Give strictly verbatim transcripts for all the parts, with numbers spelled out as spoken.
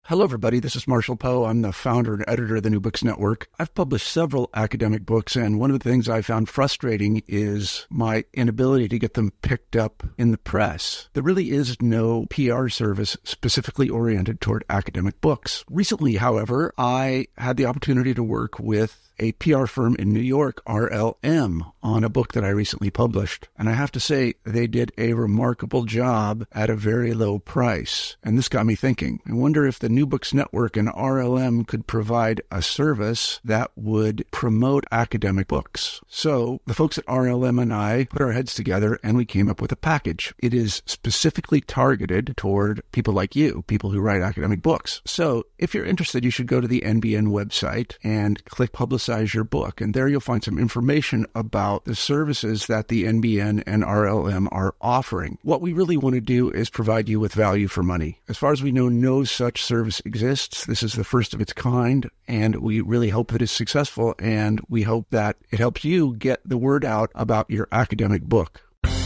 Hello, everybody. This is Marshall Poe. I'm the founder and editor of the New Books Network. I've published several academic books, and one of the things I found frustrating is my inability to get them picked up in the press. There really is no P R service specifically oriented toward academic books. Recently, however, I had the opportunity to work with a P R firm in New York, R L M, on a book that I recently published. And I have to say, they did a remarkable job at a very low price. And this got me thinking. I wonder if the New Books Network and R L M could provide a service that would promote academic books. So the folks at R L M and I put our heads together and we came up with a package. It is specifically targeted toward people like you, people who write academic books. So if you're interested, you should go to the N B N website and click Publicize your book. And there you'll find some information about the services that the N B N and R L M are offering. What we really want to do is provide you with value for money. As far as we know, no such service exists. This is the first of its kind, and we really hope that it's successful, and we hope that it helps you get the word out about your academic book.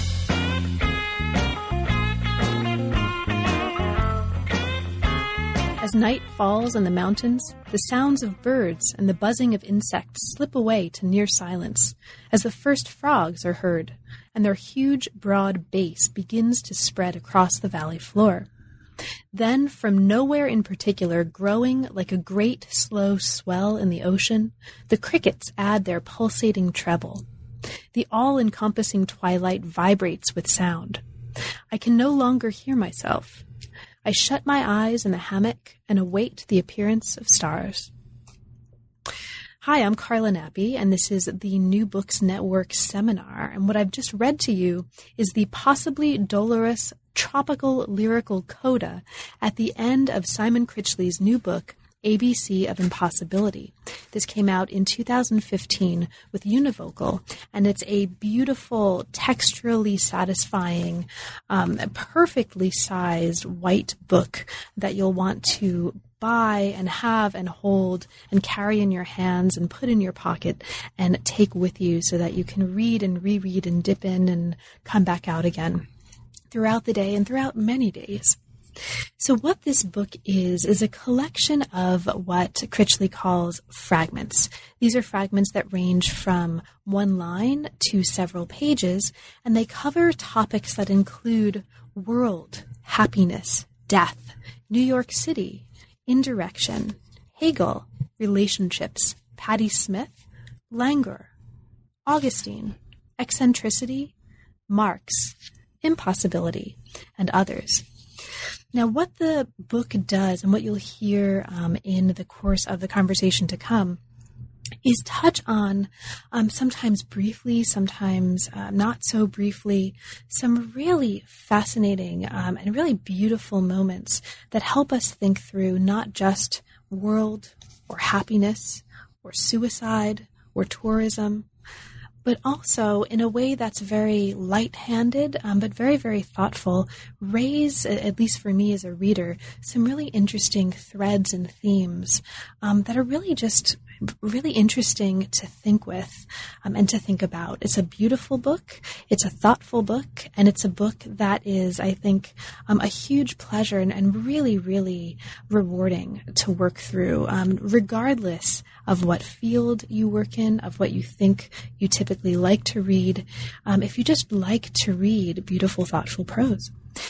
As night falls on the mountains, the sounds of birds and the buzzing of insects slip away to near silence as the first frogs are heard, and their huge, broad base begins to spread across the valley floor. Then, from nowhere in particular, growing like a great, slow swell in the ocean, the crickets add their pulsating treble. The all-encompassing twilight vibrates with sound. I can no longer hear myself. I shut my eyes in the hammock and await the appearance of stars. Hi, I'm Carla Nappi, and this is the New Books Network seminar. And what I've just read to you is the possibly dolorous tropical lyrical coda at the end of Simon Critchley's new book, A B C of Impossibility. This came out in two thousand fifteen with Univocal, and it's a beautiful, texturally satisfying, um, perfectly sized white book that you'll want to buy and have and hold and carry in your hands and put in your pocket and take with you so that you can read and reread and dip in and come back out again throughout the day and throughout many days. So what this book is, is a collection of what Critchley calls fragments. These are fragments that range from one line to several pages, and they cover topics that include world, happiness, death, New York City, indirection, Hegel, relationships, Patti Smith, languor, Augustine, eccentricity, Marx, impossibility, and others. Now, what the book does, and what you'll hear um, in the course of the conversation to come, is touch on, um, sometimes briefly, sometimes uh, not so briefly, some really fascinating um, and really beautiful moments that help us think through not just world or happiness or suicide or tourism, but also in a way that's very light-handed, um, but very, very thoughtful, raise, at least for me as a reader, some really interesting threads and themes um, that are really just really interesting to think with um, and to think about. It's a beautiful book, it's a thoughtful book, and it's a book that is, I think, um, a huge pleasure and, and really, really rewarding to work through, um, regardless of what field you work in, of what you think you typically like to read, um, if you just like to read beautiful, thoughtful prose.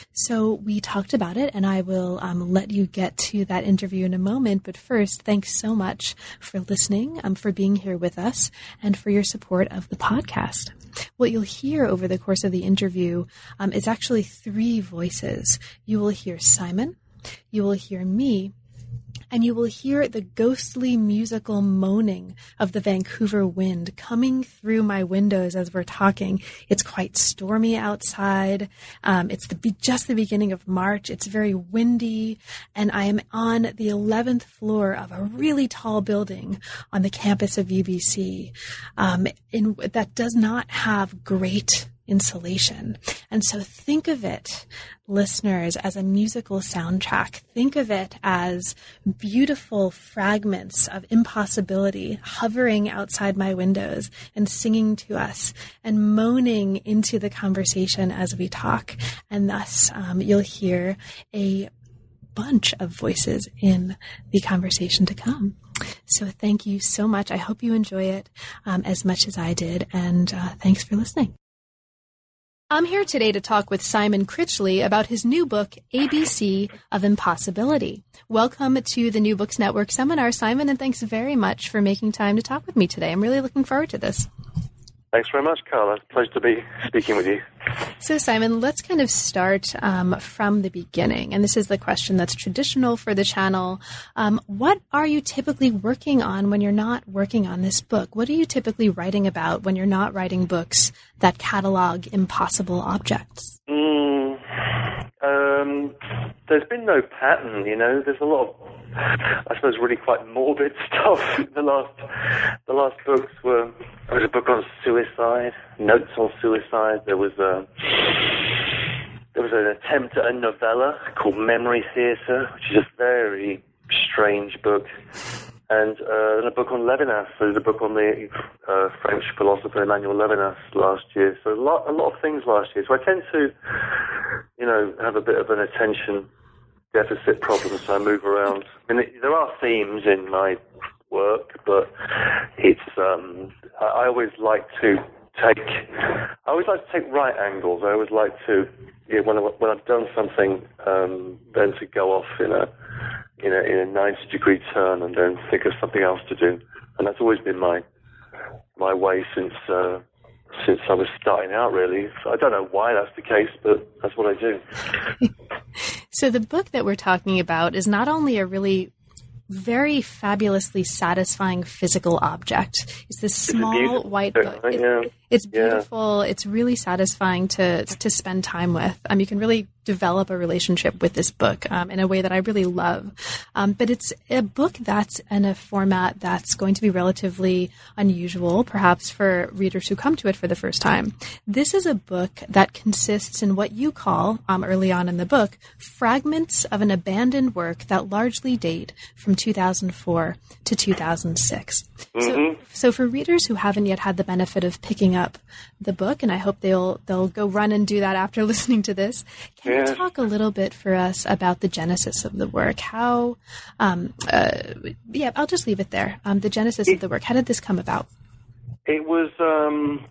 So we talked about it, and I will um, let you get to that interview in a moment. But first, thanks so much for listening, um, for being here with us, and for your support of the podcast. What you'll hear over the course of the interview um, is actually three voices. You will hear Simon, you will hear me, and you will hear the ghostly musical moaning of the Vancouver wind coming through my windows as we're talking. It's quite stormy outside. Um, it's the be- just the beginning of March. It's very windy, and I am on the eleventh floor of a really tall building on the campus of U B C um, in, that does not have great insulation. And so think of it, listeners, as a musical soundtrack. Think of it as beautiful fragments of impossibility hovering outside my windows and singing to us and moaning into the conversation as we talk. And thus um, you'll hear a bunch of voices in the conversation to come. So thank you so much. I hope you enjoy it um, as much as I did, and uh, thanks for listening. I'm here today to talk with Simon Critchley about his new book, A B C of Impossibility. Welcome to the New Books Network seminar, Simon, and thanks very much for making time to talk with me today. I'm really looking forward to this. Thanks very much, Carla. It's a pleasure to be speaking with you. So, Simon, let's kind of start um, from the beginning. And this is the question that's traditional for the channel. Um, what are you typically working on when you're not working on this book? What are you typically writing about when you're not writing books that catalog impossible objects? Mm, um, there's been no pattern, you know. There's a lot of, I suppose, really quite morbid stuff. The last, the last books were, there was a book on suicide, notes on suicide. There was a, there was an attempt at a novella called Memory Theatre, which is a very strange book. And uh, and a book on Levinas. So there's a book on the uh, French philosopher Emmanuel Levinas last year. So a lot, a lot of things last year. So I tend to, you know, have a bit of an attention deficit problem, so I move around. I mean, there are themes in my work, but it's um, I, I always like to take I always like to take right angles. I always like to, you know, when I, when I've done something, um, then to go off in a in a in a ninety degree turn and then think of something else to do. And that's always been my my way since uh, since I was starting out, really. So I don't know why that's the case, but that's what I do. So the book that we're talking about is not only a really very fabulously satisfying physical object. It's this small it's white book. It, yeah. It's beautiful. Yeah. It's really satisfying to to spend time with. Um, you can really develop a relationship with this book um, in a way that I really love. Um, but it's a book that's in a format that's going to be relatively unusual, perhaps for readers who come to it for the first time. This is a book that consists in what you call, um, early on in the book, fragments of an abandoned work that largely date from two thousand four to two thousand six. Mm-hmm. So, so for readers who haven't yet had the benefit of picking up the book, and I hope they'll they'll go run and do that after listening to this, can yeah. you talk a little bit for us about the genesis of the work? How, um, uh, yeah, I'll just leave it there. Um, the genesis it, of the work. How did this come about? It was, um,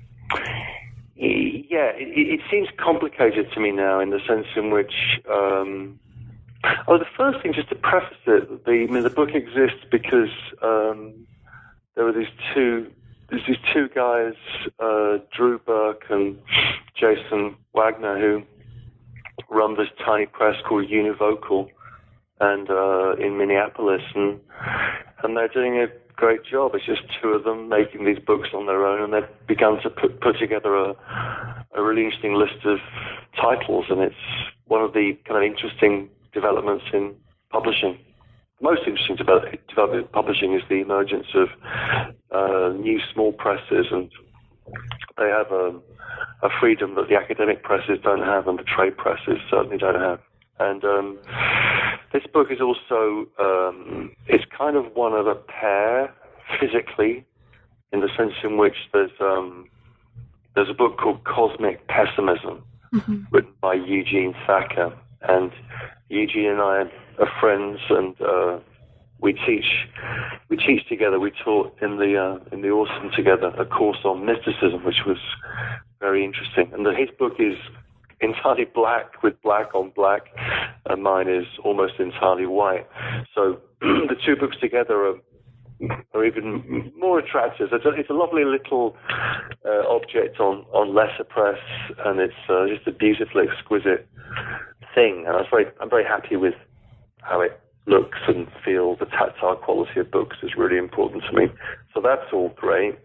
yeah, it, it seems complicated to me now in the sense in which, um, oh, the first thing, just to preface it, the, I mean, the book exists because um, there were these two, there's these two guys, uh, Drew Burke and Jason Wagner, who run this tiny press called Univocal, and uh, in Minneapolis, and and they're doing a great job. It's just two of them making these books on their own, and they've begun to put put together a a really interesting list of titles, and it's one of the kind of interesting developments in publishing. Most interesting development in publishing is the emergence of uh, new small presses, and they have a, a freedom that the academic presses don't have and the trade presses certainly don't have. And um, this book is also, um, it's kind of one of a pair physically, in the sense in which there's um, there's a book called Cosmic Pessimism, mm-hmm. written by Eugene Thacker. And Eugene and I are friends, and uh, we teach we teach together. We taught in the uh, in the autumn together a course on mysticism, which was very interesting. And the, his book is entirely black with black on black, and mine is almost entirely white. So the two books together are are even more attractive. It's a, it's a lovely little uh, object on on letterpress, and it's uh, just a beautifully exquisite thing, and I was very, I'm very happy with how it looks and feels. The tactile quality of books is really important to me, so that's all great.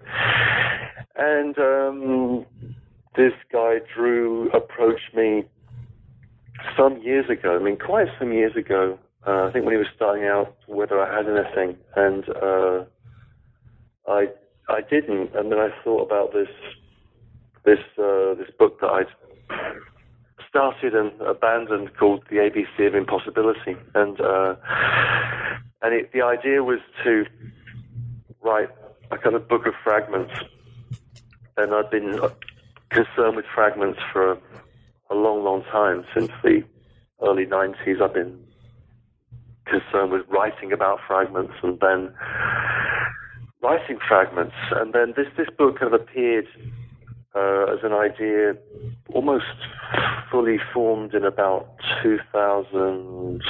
And um, this guy Drew approached me some years ago. I mean, quite some years ago. Uh, I think when he was starting out, whether I had anything, and uh, I I didn't. And then I thought about this this uh, this book that I'd started and abandoned called The A B C of Impossibility, and uh, and it, the idea was to write a kind of book of fragments, and I've been concerned with fragments for a, a long, long time, since the early nineties. I've been concerned with writing about fragments and then writing fragments. And then this, this book kind of appeared uh, as an idea almost fully formed in about two thousand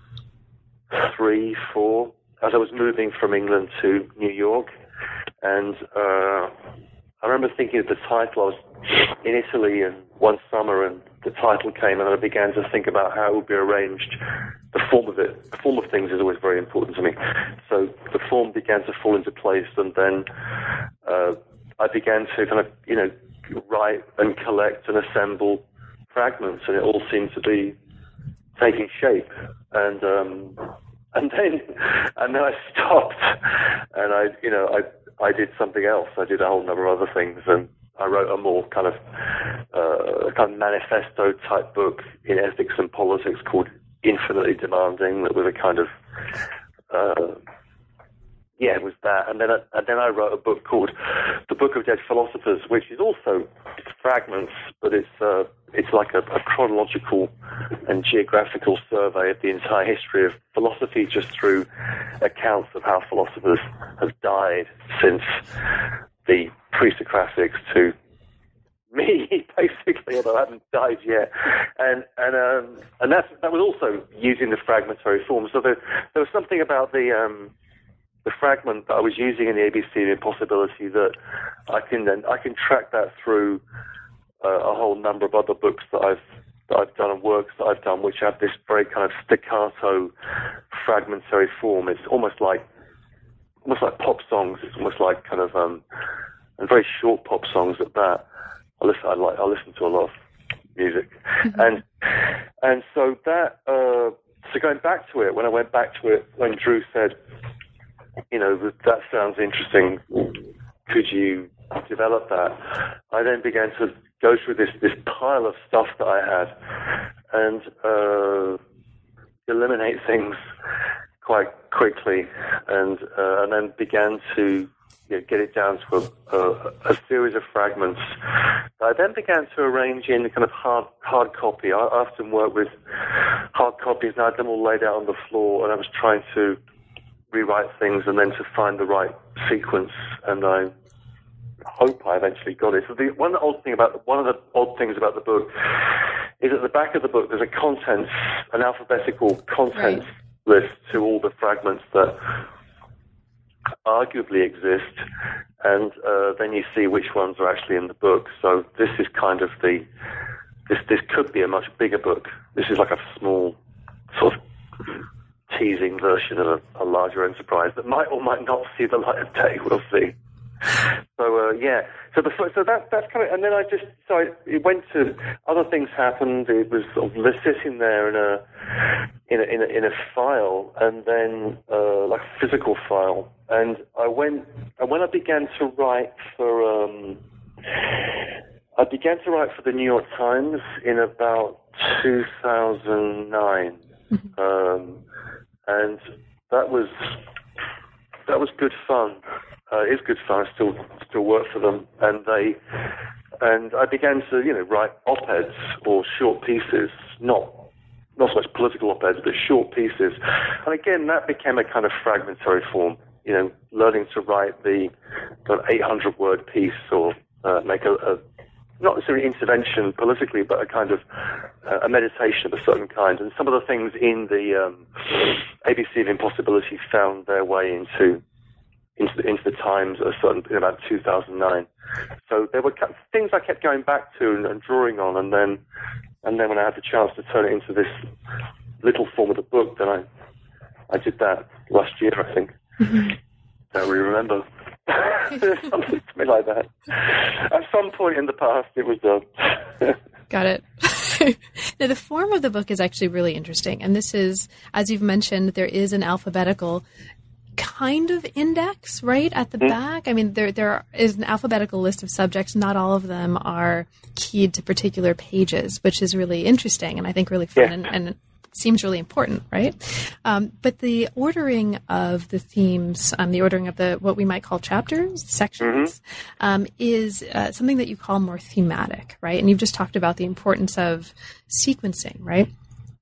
three, four, as I was moving from England to New York. And uh, I remember thinking of the title. I was in Italy and one summer, and the title came, and I began to think about how it would be arranged. The form of it, the form of things is always very important to me. So the form began to fall into place, and then uh, I began to kind of, you know, write and collect and assemble fragments, and it all seemed to be taking shape. And um, and then and then I stopped, and I, you know, I I did something else. I did a whole number of other things, and I wrote a more kind of uh, kind of manifesto type book in ethics and politics called Infinitely Demanding. That was a kind of uh, yeah, it was that. And then I, and then I wrote a book called The Book of Dead Philosophers, which is also fragments, but it's uh, it's like a, a chronological and geographical survey of the entire history of philosophy, just through accounts of how philosophers have died since the pre-Socratics to me, basically, although I haven't died yet. And and um, and that's, that was also using the fragmentary form. So there, there was something about the um, the fragment that I was using in the A B C of Impossibility that I can then I can track that through uh, a whole number of other books that I've that I've done and works that I've done, which have this very kind of staccato, fragmentary form. It's almost like almost like pop songs. It's almost like kind of um, and very short pop songs at that. I listen. I like. I listen to a lot of music, mm-hmm. and and so that. Uh, so going back to it, when I went back to it, when Drew said, you know, that, that sounds interesting. Could you develop that? I then began to go through this this pile of stuff that I had, and uh, eliminate things quite quickly, and uh, and then began to, you know, get it down to a, a, a series of fragments. I then began to arrange in kind of hard hard copy. I often work with hard copies, and I had them all laid out on the floor, and I was trying to rewrite things and then to find the right sequence, and I hope I eventually got it. So the one odd thing about one of the odd things about the book is at the back of the book there's a contents, an alphabetical contents right. list to all the fragments that arguably exist, and uh, then you see which ones are actually in the book. So this is kind of the this this could be a much bigger book. This is like a small sort of teasing version of a, a larger enterprise that might or might not see the light of day. We'll see. So uh, yeah, so the so that that's kind of, and then I just so I, it went to other things happened. It was sort of sitting there in a in a in a, in a file, and then uh, like a physical file. And I went and when I began to write for um, I began to write for the New York Times in about two thousand nine, mm-hmm. um, and that was that was good fun. Uh, it is good fun. I still still work for them, and they and I began to you know write op-eds or short pieces, not not so much political op-eds, but short pieces. And again, that became a kind of fragmentary form. You know, learning to write the kind of eight hundred word piece, or uh, make a, a not necessarily intervention politically, but a kind of uh, a meditation of a certain kind. And some of the things in the um, A B C of Impossibility found their way into. Into the, into the Times at a certain, in about two thousand nine. So there were things I kept going back to and, and drawing on, and then and then when I had the chance to turn it into this little form of the book, then I I did that last year, I think. Mm-hmm. Don't really remember. Something to me like that. At some point in the past, it was done. Got it. Now, the form of the book is actually really interesting, and this is, as you've mentioned, there is an alphabetical kind of index right at the mm. back. I mean, there there is an alphabetical list of subjects. Not all of them are keyed to particular pages, which is really interesting and I think really fun, yeah. and, and seems really important, right? Um, but the ordering of the themes, um, the ordering of the what we might call chapters, sections, mm-hmm. um, is uh, something that you call more thematic, right? And you've just talked about the importance of sequencing, right?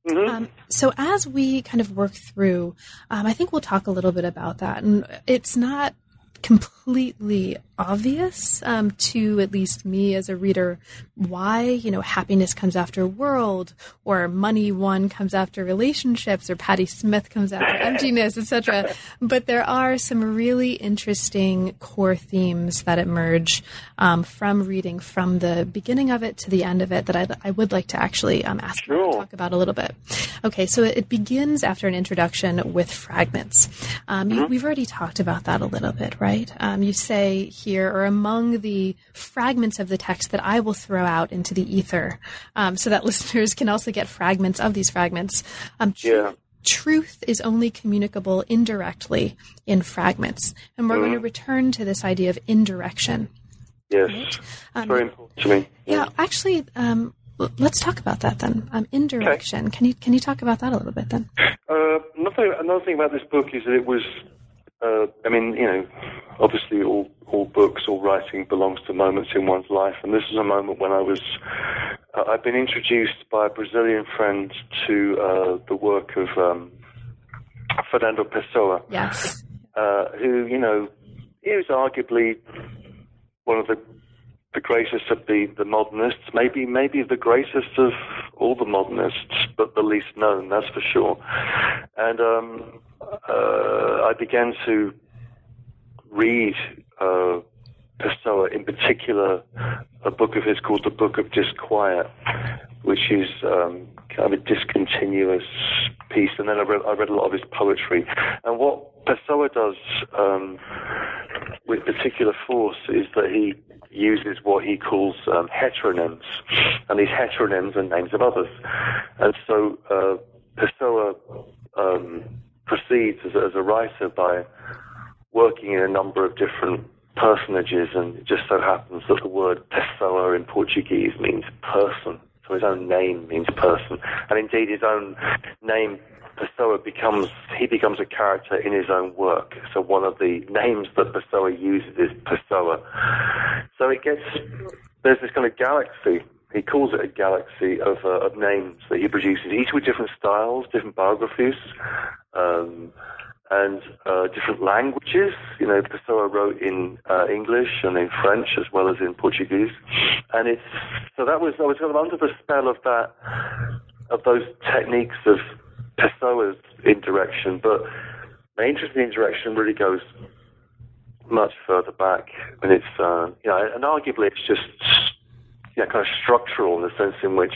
Mm-hmm. Um, so as we kind of work through, um, I think we'll talk a little bit about that. And it's not completely obvious um, to at least me as a reader why, you know, happiness comes after world, or money one comes after relationships, or Patti Smith comes after emptiness, et cetera. But there are some really interesting core themes that emerge um, from reading from the beginning of it to the end of it that I, I would like to actually um, ask you to talk about a little bit. Okay, so it begins after an introduction with fragments. Um, you, we've already talked about that a little bit, right? Um, you say here, or among the fragments of the text that I will throw out into the ether, um, so that listeners can also get fragments of these fragments. Um, tr- yeah. Truth is only communicable indirectly in fragments. And we're mm-hmm. going to return to this idea of indirection. Yes, right? um, very important to me. Yeah, yeah actually, um, let's talk about that then. Um, indirection. Okay. Can you can you talk about that a little bit then? Uh, another, another thing about this book is that it was, uh, I mean, you know, obviously all, all books, all writing belongs to moments in one's life. And this is a moment when I was, uh, I've been introduced by a Brazilian friend to uh, the work of um, Fernando Pessoa. Yes. Uh, who, you know, is arguably one of the the greatest of the, the modernists, maybe maybe the greatest of all the modernists, but the least known, that's for sure. And um, uh, I began to read uh, Pessoa, in particular, a book of his called The Book of Disquiet, which is um, kind of a discontinuous piece. And then I read, I read a lot of his poetry. And what Pessoa does um, with particular force is that he uses what he calls um, heteronyms, and these heteronyms are names of others. And so uh, Pessoa um, proceeds as, as a writer by working in a number of different personages, and it just so happens that the word Pessoa in Portuguese means person. So his own name means person, and indeed his own name Pessoa becomes, he becomes a character in his own work. So one of the names that Pessoa uses is Pessoa. So it gets, there's this kind of galaxy, he calls it a galaxy of, uh, of names that he produces, each with different styles, different biographies, um, and uh, different languages. You know, Pessoa wrote in uh, English and in French as well as in Portuguese. And it's, so that was, I was kind of under the spell of that, of those techniques of Pessoa's indirection, but my interest in indirection really goes much further back, and it's uh, you know, and arguably it's just you know, kind of structural in the sense in which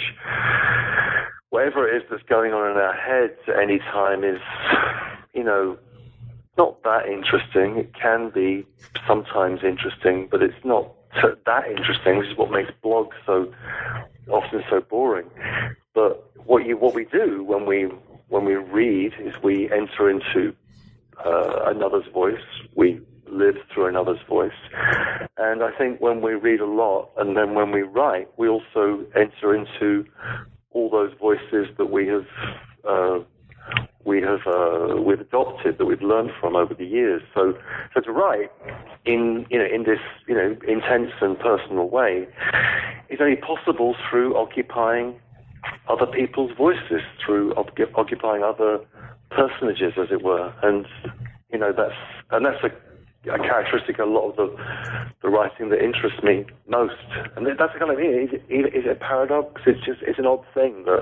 whatever it is that's going on in our heads at any time is, you know, not that interesting. It can be sometimes interesting, but it's not that interesting, which is what makes blogs so often so boring. But what you what we do when we when we read is we enter into uh, another's voice. We live through another's voice. And I think when we read a lot, and then when we write, we also enter into all those voices that we have uh, we have uh, we've adopted, that we've learned from over the years. So, so to write in you know in this you know intense and personal way is only possible through occupying other people's voices, through op- occupying other personages, as it were. And you know that's and that's a, a characteristic of a lot of the the writing that interests me most. And that's the kind of thing. Is it, is it a paradox? It's just it's an odd thing that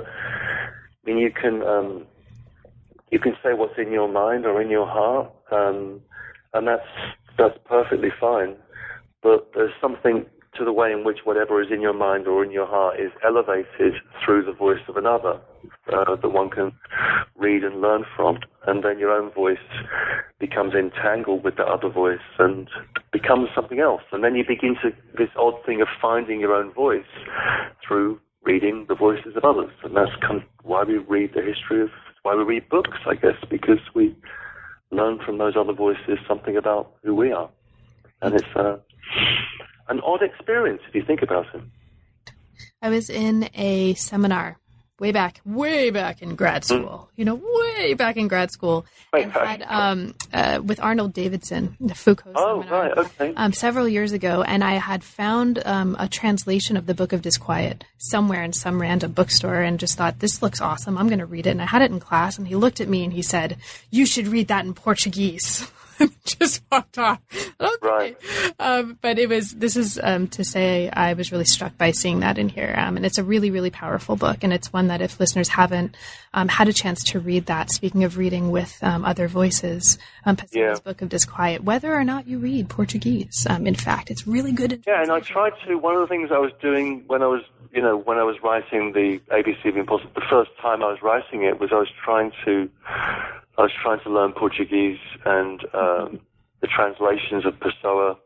I mean you can um, you can say what's in your mind or in your heart, um, and that's that's perfectly fine. But there's something to the way in which whatever is in your mind or in your heart is elevated through the voice of another, uh, that one can read and learn from, and then your own voice becomes entangled with the other voice and becomes something else. And then you begin to, this odd thing of finding your own voice through reading the voices of others. And that's kind of why we read the history of, why we read books, I guess, because we learn from those other voices something about who we are. And it's uh, an odd experience if you think about it. I was in a seminar way back, way back in grad school, you know, way back in grad school, Way and back. had um, uh, with Arnold Davidson, the Foucault Oh, seminar, right, okay. um, several years ago, and I had found um, a translation of the Book of Disquiet somewhere in some random bookstore, and just thought, this looks awesome, I'm going to read it. And I had it in class, and he looked at me and he said, "You should read that in Portuguese." Just walked off. Okay. Right. Um, but it was, this is um, to say I was really struck by seeing that in here. Um, and it's a really, really powerful book. And it's one that if listeners haven't um, had a chance to read that, speaking of reading with um, other voices, um, Pessoa's Yeah. Book of Disquiet, whether or not you read Portuguese, um, in fact, it's really good. In Yeah, and I tried to, one of the things I was doing when I was, you know, when I was writing the A B C of Impossible, the first time I was writing it was I was trying to, I was trying to learn Portuguese, and um, the translations of Pessoa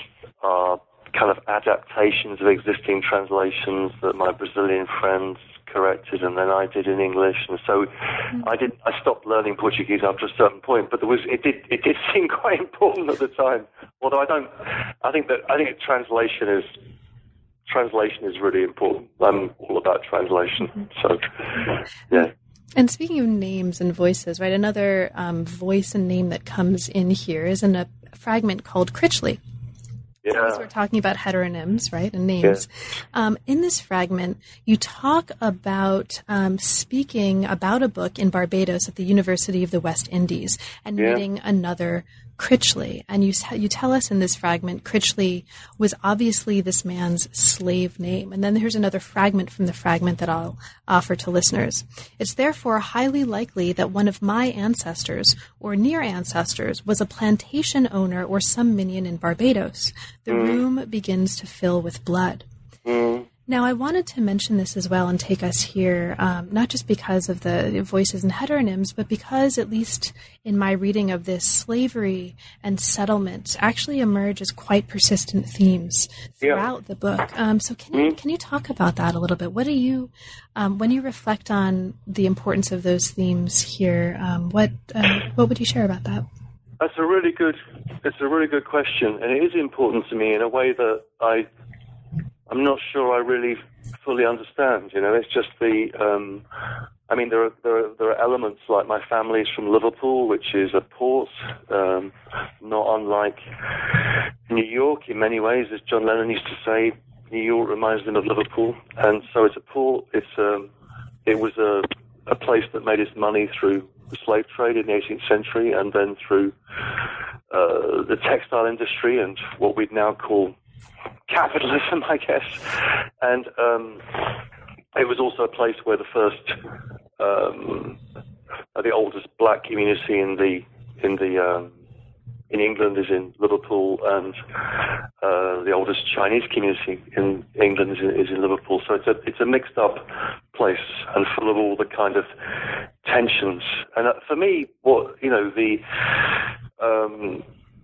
are kind of adaptations of existing translations that my Brazilian friends corrected, and then I did in English. And so I did. I stopped learning Portuguese after a certain point, but there was it did it did seem quite important at the time. Although I don't, I think that I think translation is translation is really important. I'm all about translation. So yeah. And speaking of names and voices, right, another um, voice and name that comes in here is in a fragment called Critchley. Yeah. So we're talking about heteronyms, right, and names. Yeah. Um, in this fragment, you talk about um, speaking about a book in Barbados at the University of the West Indies and yeah. meeting another Critchley. And you you tell us in this fragment, Critchley was obviously this man's slave name. And then here's another fragment from the fragment that I'll offer to listeners. It's therefore highly likely that one of my ancestors or near ancestors was a plantation owner or some minion in Barbados. The mm. room begins to fill with blood. Mm. Now, I wanted to mention this as well and take us here, um, not just because of the voices and heteronyms, but because, at least in my reading of this, slavery and settlement actually emerge as quite persistent themes throughout yeah. the book. Um, so can, mm-hmm. you, can you talk about that a little bit? What do you, um, when you reflect on the importance of those themes here, um, what uh, what would you share about that? That's a really good, it's a really good question, and it is important to me in a way that I... I'm not sure I really fully understand. You know, it's just the. Um, I mean, there are there are there are elements like my family's from Liverpool, which is a port, um, not unlike New York in many ways, as John Lennon used to say. New York reminds them of Liverpool, and so it's a port. It's um, it was a a place that made its money through the slave trade in the eighteenth century, and then through uh, the textile industry and what we'd now call capitalism, I guess. And um, it was also a place where the first, um, uh, the oldest black community in the in the um, in England is in Liverpool, and uh, the oldest Chinese community in England is in, is in Liverpool. So it's a it's a mixed up place and full of all the kind of tensions. And uh, for me, what you know, the um,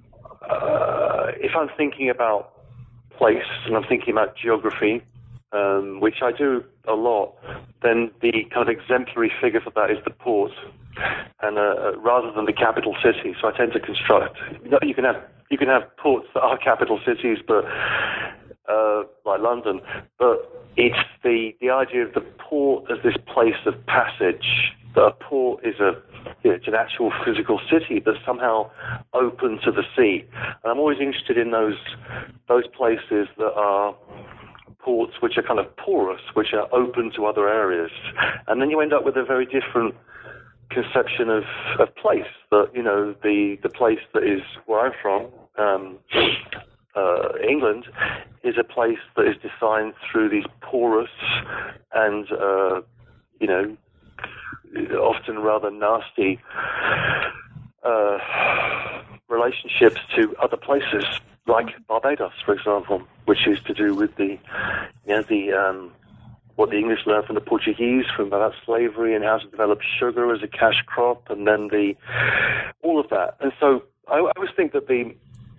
uh, if I'm thinking about place and I'm thinking about geography, um, which I do a lot, then the kind of exemplary figure for that is the port, and uh, rather than the capital city. So I tend to construct. You know, you can have you can have ports that are capital cities, but uh, like London, but it's the the idea of the port as this place of passage. That a port is a it's an actual physical city that's somehow open to the sea. And I'm always interested in those those places that are ports which are kind of porous, which are open to other areas. And then you end up with a very different conception of, of place. That, you know, the, the place that is where I'm from, um, uh, England, is a place that is defined through these porous and, uh, you know, often rather nasty uh, relationships to other places, like Barbados, for example, which is to do with the, you know, the um, what the English learned from the Portuguese, from about slavery and how to develop sugar as a cash crop, and then the all of that. And so I, I always think that the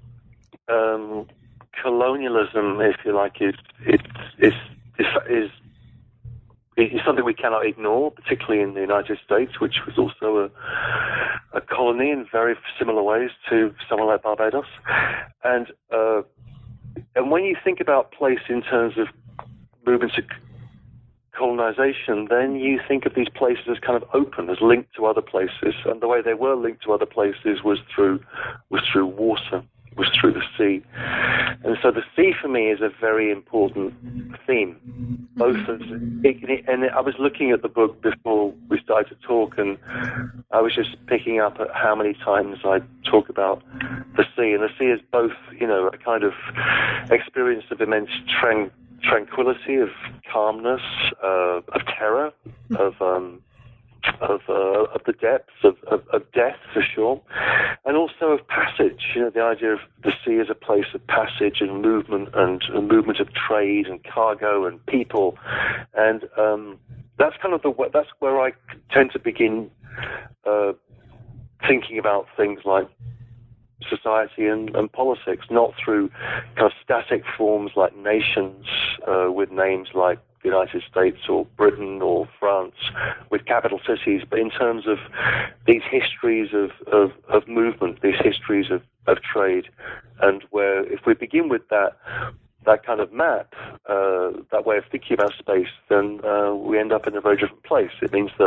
um, colonialism, if you like, is is is is, is It's something we cannot ignore, particularly in the United States, which was also a, a colony in very similar ways to somewhere like Barbados. And uh, and when you think about place in terms of movements of colonization, then you think of these places as kind of open, as linked to other places, and the way they were linked to other places was through was through water, was through the sea. And so the sea for me is a very important theme. Both as it, and I was looking at the book before we started to talk, and I was just picking up at how many times I talk about the sea. And the sea is both, you know, a kind of experience of immense tran- tranquility, of calmness, uh, of terror, of um, of uh, of the depths, of, of, of death for sure, and also of passage. You know, the idea of the sea as a place of passage and movement, and a movement of trade and cargo and people, and um, that's kind of the that's where I tend to begin uh, thinking about things like society and, and politics, not through kind of static forms like nations uh, with names like the United States or Britain or France with capital cities, but in terms of these histories of, of, of movement, these histories of, of trade, and where if we begin with that that kind of map, uh, that way of thinking about space, then uh, we end up in a very different place. It means that,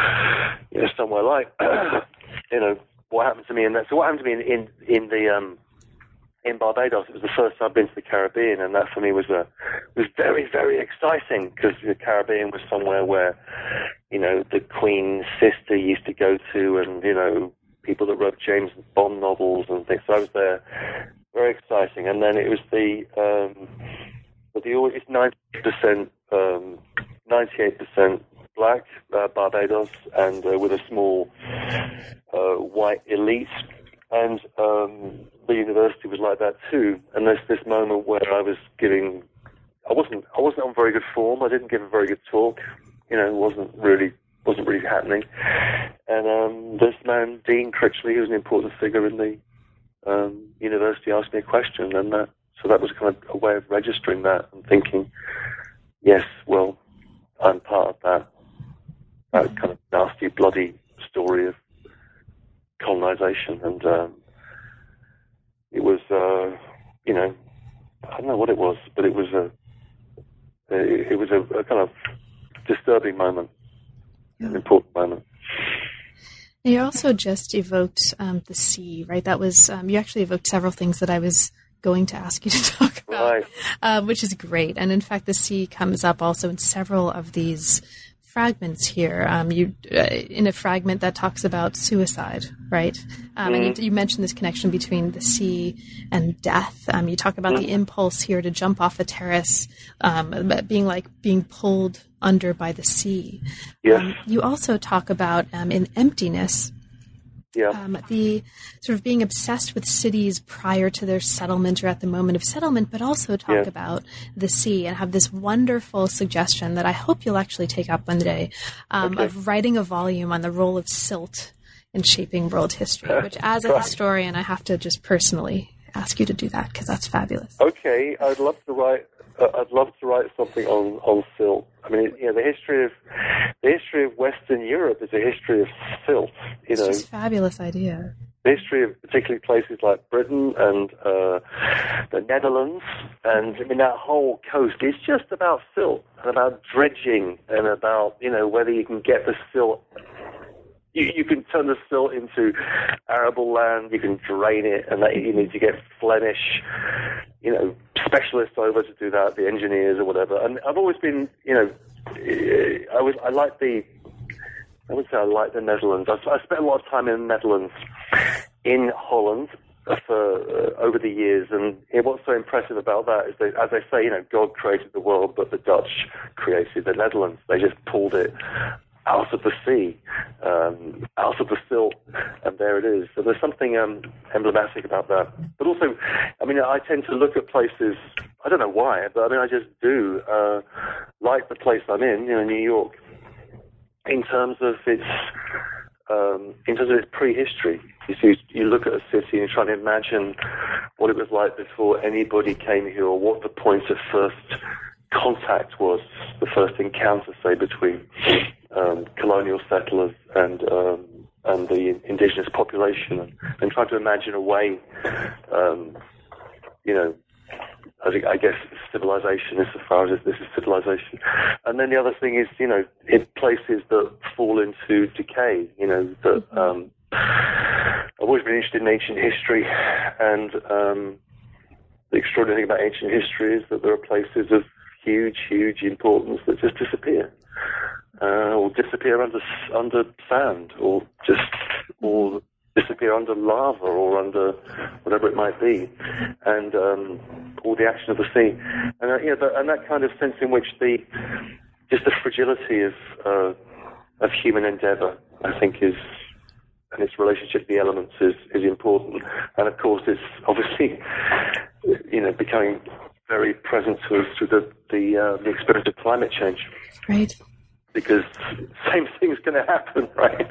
you know, somewhere like, you know, what happened to me in that, so what happened to me in, in, in the, um, in Barbados, it was the first time I've been to the Caribbean, and that for me was a was very, very exciting, because the Caribbean was somewhere where, you know, the Queen's sister used to go to, and, you know, people that wrote James Bond novels and things. So I was there, very exciting. And then it was the, um, but the it's ninety percent, um, ninety-eight percent black uh, Barbados, and uh, with a small uh, white elite. And um, the university was like that too. And there's this moment where I was giving, I wasn't, I wasn't on very good form. I didn't give a very good talk. You know, it wasn't really, wasn't really happening. And um, this man, Dean Critchley, who was an important figure in the um, university, asked me a question, and that, so that was kind of a way of registering that and thinking, yes, well, I'm part of that, that kind of nasty, bloody story of colonization. And um, it was, uh, you know, I don't know what it was, but it was a, it, it was a, a kind of disturbing moment, yeah. An important moment. You also just evoked um, the sea, right? That was, um, you actually evoked several things that I was going to ask you to talk about, right. uh, which is great. And in fact, the sea comes up also in several of these fragments here. Um, you uh, in a fragment that talks about suicide, right? Um, mm. And you, you mentioned this connection between the sea and death. Um, you talk about mm. the impulse here to jump off a terrace, um, being like being pulled under by the sea. Yes. Um, you also talk about um, in emptiness. Yeah. Um, the sort of being obsessed with cities prior to their settlement or at the moment of settlement, but also talk yeah. about the sea, and have this wonderful suggestion that I hope you'll actually take up one day, um, okay. of writing a volume on the role of silt in shaping world history, which as a historian, I have to just personally ask you to do that, because that's fabulous. Okay, I'd love to write. Uh, I'd love to write something on, on silt. I mean, you know, the history of the history of Western Europe is a history of silt. You it's know, just a fabulous idea. The history of particularly places like Britain and uh, the Netherlands, and I mean that whole coast is just about silt and about dredging and about, you know, whether you can get the silt. You, you can turn the silt into arable land. You can drain it, and that you need to get Flemish, you know, specialists over to do that, the engineers or whatever. And I've always been, you know, I was I like the, I would say I like the Netherlands. I, I spent a lot of time in the Netherlands, in Holland, for uh, over the years, and you know, what's so impressive about that is that, as I say, you know, God created the world, but the Dutch created the Netherlands. They just pulled it out of the sea, um, out of the silt, and there it is. So there's something um, emblematic about that. But also, I mean, I tend to look at places, I don't know why, but I mean, I just do, uh, like the place I'm in, you know, New York, in terms of its, um, in terms of its prehistory. You see, you look at a city and you're trying to imagine what it was like before anybody came here, or what the point of first contact was, the first encounter, say, between um, colonial settlers and um, and the indigenous population, and, and trying to imagine a way, um, you know, I think, I guess, civilization is as far as this is civilization. And then the other thing is, you know, in places that fall into decay, you know, that um, I've always been interested in ancient history, and um, the extraordinary thing about ancient history is that there are places of huge, huge importance that just disappear, uh, or disappear under under sand, or just or disappear under lava, or under whatever it might be, and um, or the action of the sea, and uh, you know, the, and that kind of sense in which the just the fragility of uh, of human endeavour, I think, is, and its relationship to the elements is is important, and of course it's obviously, you know, becoming very present to us through the the, uh, the experience of climate change, right? Because same thing's going to happen, right?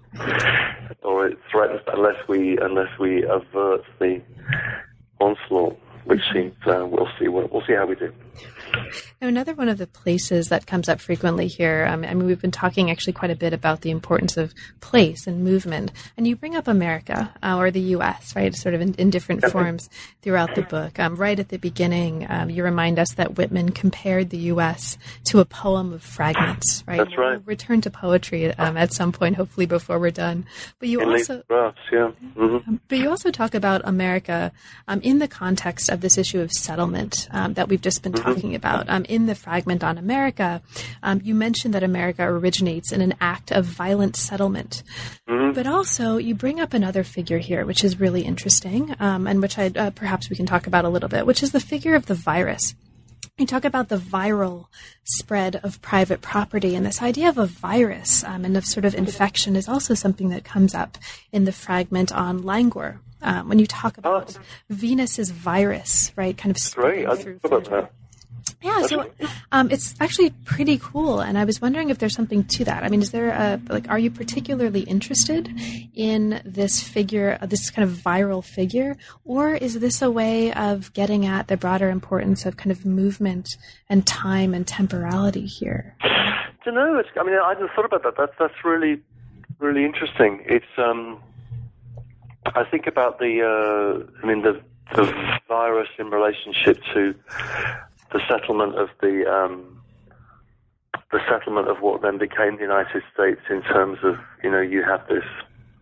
Or it threatens unless we unless we avert the onslaught, which seems uh, we'll see we'll, we'll see how we do. Now, another one of the places that comes up frequently here, um, I mean, we've been talking actually quite a bit about the importance of place and movement, and you bring up America, uh, or the U S, right, sort of in, in different okay. forms throughout the book. Um, right at the beginning, um, you remind us that Whitman compared the U S to a poem of fragments, right? That's right. We'll return to poetry um, at some point, hopefully before we're done. But you in also, drafts, yeah. Mm-hmm. um, but you also talk about America um, in the context of this issue of settlement um, that we've just been mm-hmm. talking about. About. Um, in the fragment on America, um, you mentioned that America originates in an act of violent settlement. Mm-hmm. But also, you bring up another figure here, which is really interesting, um, and which I uh, perhaps we can talk about a little bit, which is the figure of the virus. You talk about the viral spread of private property, and this idea of a virus um, and of sort of infection is also something that comes up in the fragment on languor. Um, when you talk about oh. Venus's virus, right, kind of spreading Great. through. I about that. Yeah, so um, it's actually pretty cool, and I was wondering if there's something to that. I mean, is there a, like, are you particularly interested in this figure, uh, this kind of viral figure, or is this a way of getting at the broader importance of kind of movement and time and temporality here? I don't know. It's, I mean, I hadn't thought about that. That's that's really, really interesting. It's, um, I think about the, uh, I mean, the the virus in relationship to the settlement of the um, the settlement of what then became the United States, in terms of, you know, you have this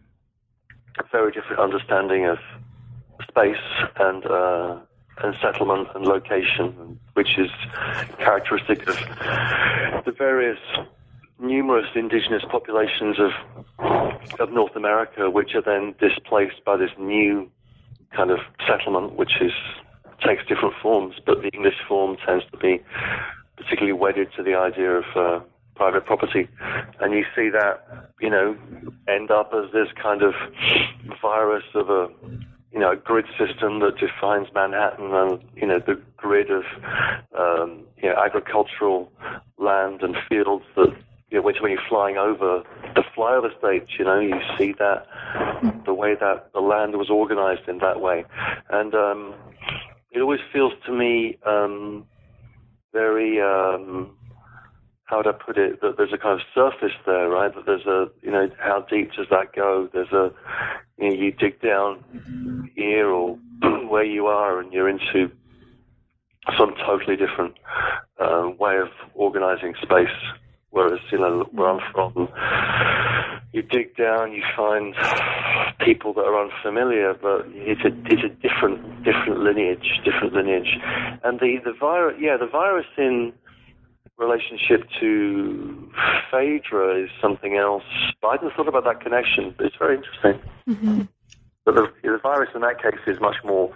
very different understanding of space and uh, and settlement and location, which is characteristic of the various numerous indigenous populations of of North America, which are then displaced by this new kind of settlement, which is takes different forms, but the English form tends to be particularly wedded to the idea of uh, private property. And you see that, you know, end up as this kind of virus of a, you know, grid system that defines Manhattan, and, you know, the grid of, um, you know, agricultural land and fields that, you know, when you're flying over the flyover states, you know, you see that, the way that the land was organized in that way. And, um, it always feels to me um, very, um, how would I put it, that there's a kind of surface there, right? That there's a, you know, how deep does that go? There's a, you know, you dig down here or where you are, and you're into some totally different uh, way of organizing space. Whereas, you know, where I'm from, you dig down, you find people that are unfamiliar, but it's a it's a different different lineage, different lineage. And the the virus, yeah, the virus in relationship to Phaedra is something else. But I hadn't thought about that connection. But it's very interesting. Mm-hmm. But the, the virus in that case is much more.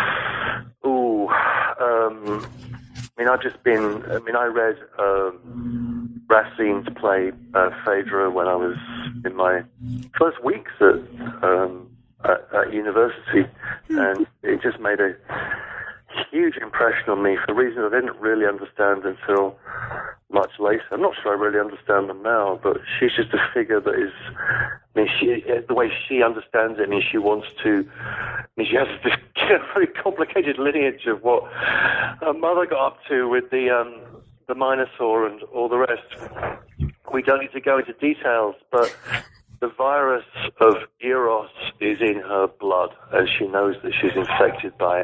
Ooh. Um, I mean, I've just been. I mean, I read um, Racine's play uh, Phaedra when I was in my first weeks at, um, at, at university, and it just made a huge impression on me for reasons I didn't really understand until much later. I'm not sure I really understand them now, but she's just a figure that is. I mean, she the way she understands it. I mean, she wants to. I mean, she has this very complicated lineage of what her mother got up to with the um, the Minotaur and all the rest. We don't need to go into details, but the virus of Eros is in her blood, and she knows that she's infected by it.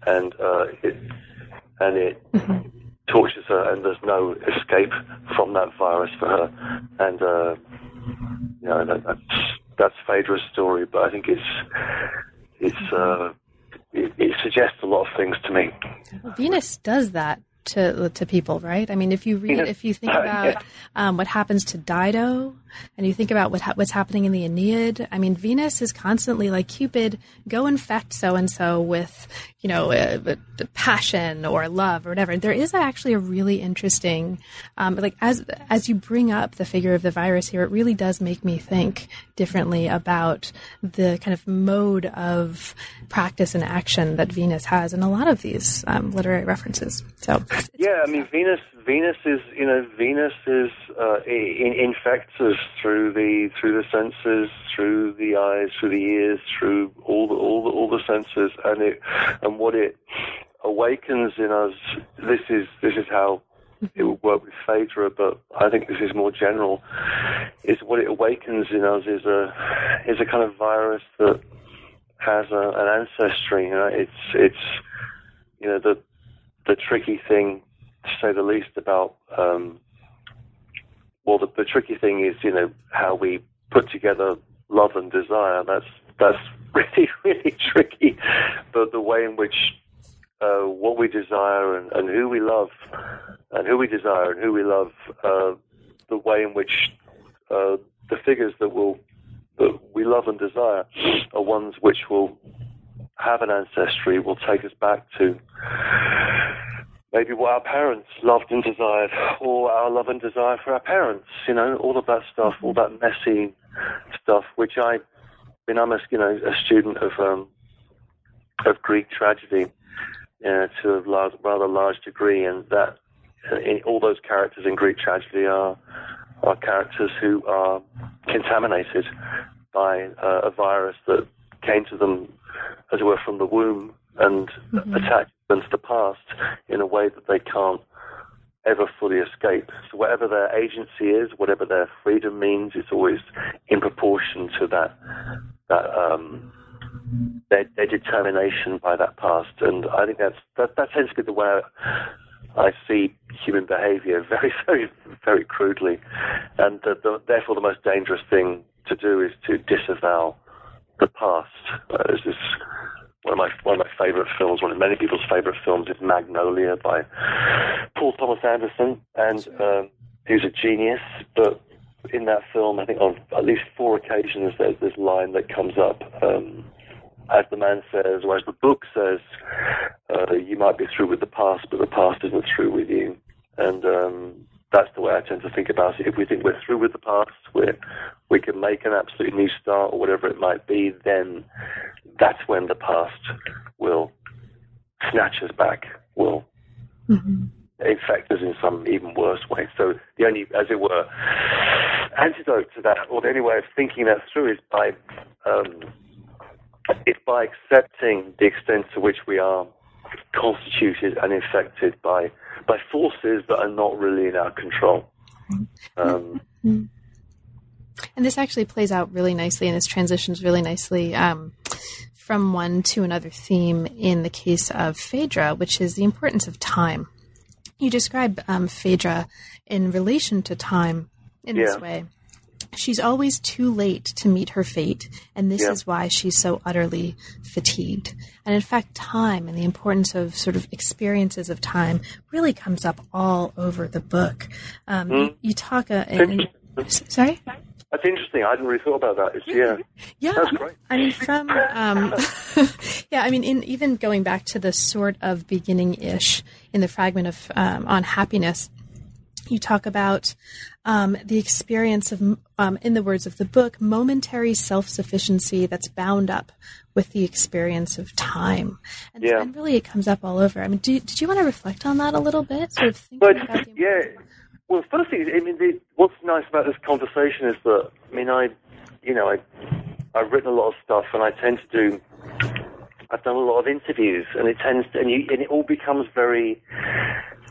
and uh, it and it mm-hmm. tortures her, and there's no escape from that virus for her. And uh, you know, that, that's that's Phaedra's story, but I think it's it's uh, it, it suggests a lot of things to me. Venus does that to to people, right? I mean, if you read, if you think about um, what happens to Dido, and you think about what ha- what's happening in the Aeneid, I mean, Venus is constantly like, Cupid, go infect so and so with, you know, uh, passion or love or whatever. There is actually a really interesting, um, like as as you bring up the figure of the virus here, it really does make me think differently about the kind of mode of practice and action that Venus has in a lot of these um, literary references. So. Yeah, I mean, Venus. Venus is, you know, Venus is uh, in, infects us through the through the senses, through the eyes, through the ears, through all the all the all the senses, and it and what it awakens in us. This is this is how it would work with Phaedra, but I think this is more general. Is what it awakens in us is a is a kind of virus that has a, an ancestry. You know, it's it's you know the the tricky thing, to say the least, about um, well, the, the tricky thing is, you know, how we put together love and desire. That's that's really really tricky. But the way in which uh, what we desire and, and who we love, and who we desire and who we love, uh, the way in which uh, the figures that will that we love and desire are ones which will have an ancestry, will take us back to maybe what our parents loved and desired, or our love and desire for our parents, you know, all of that stuff, all that messy stuff, which I, I mean, I'm a, you know, a student of um, of Greek tragedy uh, to a large, rather large degree, and that uh, in, all those characters in Greek tragedy are are characters who are contaminated by uh, a virus that came to them, as it were, from the womb, and mm-hmm. attached them to the past in a way that they can't ever fully escape. So whatever their agency is, whatever their freedom means, it's always in proportion to that that um, their, their determination by that past. And I think that's that, that tends to be the way I see human behavior, very, very, very crudely. And the, the, therefore, the most dangerous thing to do is to disavow the past. Uh, there's this one of my one of my favorite films, one of many people's favorite films, is Magnolia by Paul Thomas Anderson, and um, he's a genius. But in that film, I think on at least four occasions, there's this line that comes up. Um, as the man says, or as the book says, uh, you might be through with the past, but the past isn't through with you. And um, that's the way I tend to think about it. If we think we're through with the past, we're, we can make an absolute new start, or whatever it might be, then that's when the past will snatch us back, will mm-hmm. infect us in some even worse way. So the only, as it were, antidote to that, or the only way of thinking that through is by um, is by accepting the extent to which we are constituted and infected by by forces that are not really in our control. Um, mm-hmm. And this actually plays out really nicely, and this transitions really nicely um, from one to another theme in the case of Phaedra, which is the importance of time. You describe um, Phaedra in relation to time in yeah. this way. She's always too late to meet her fate, and this yeah. is why she's so utterly fatigued. And in fact, time and the importance of sort of experiences of time really comes up all over the book. Um, mm. you, you talk... Uh, in, in, sorry? That's interesting. I hadn't really thought about that. It's, yeah. Yeah. That's great. I mean, from... Um, yeah, I mean, in even going back to the sort of beginning-ish in the fragment of um, On Happiness, you talk about um, the experience of, um, in the words of the book, momentary self-sufficiency that's bound up with the experience of time. And, yeah. and really it comes up all over. I mean, do, did you want to reflect on that a little bit? Sort of thinking but, about the yeah. Well, first thing, I mean, the, what's nice about this conversation is that, I mean, I, you know, I, I've written a lot of stuff, and I tend to do, I've done a lot of interviews, and it tends to, and, you, and it all becomes very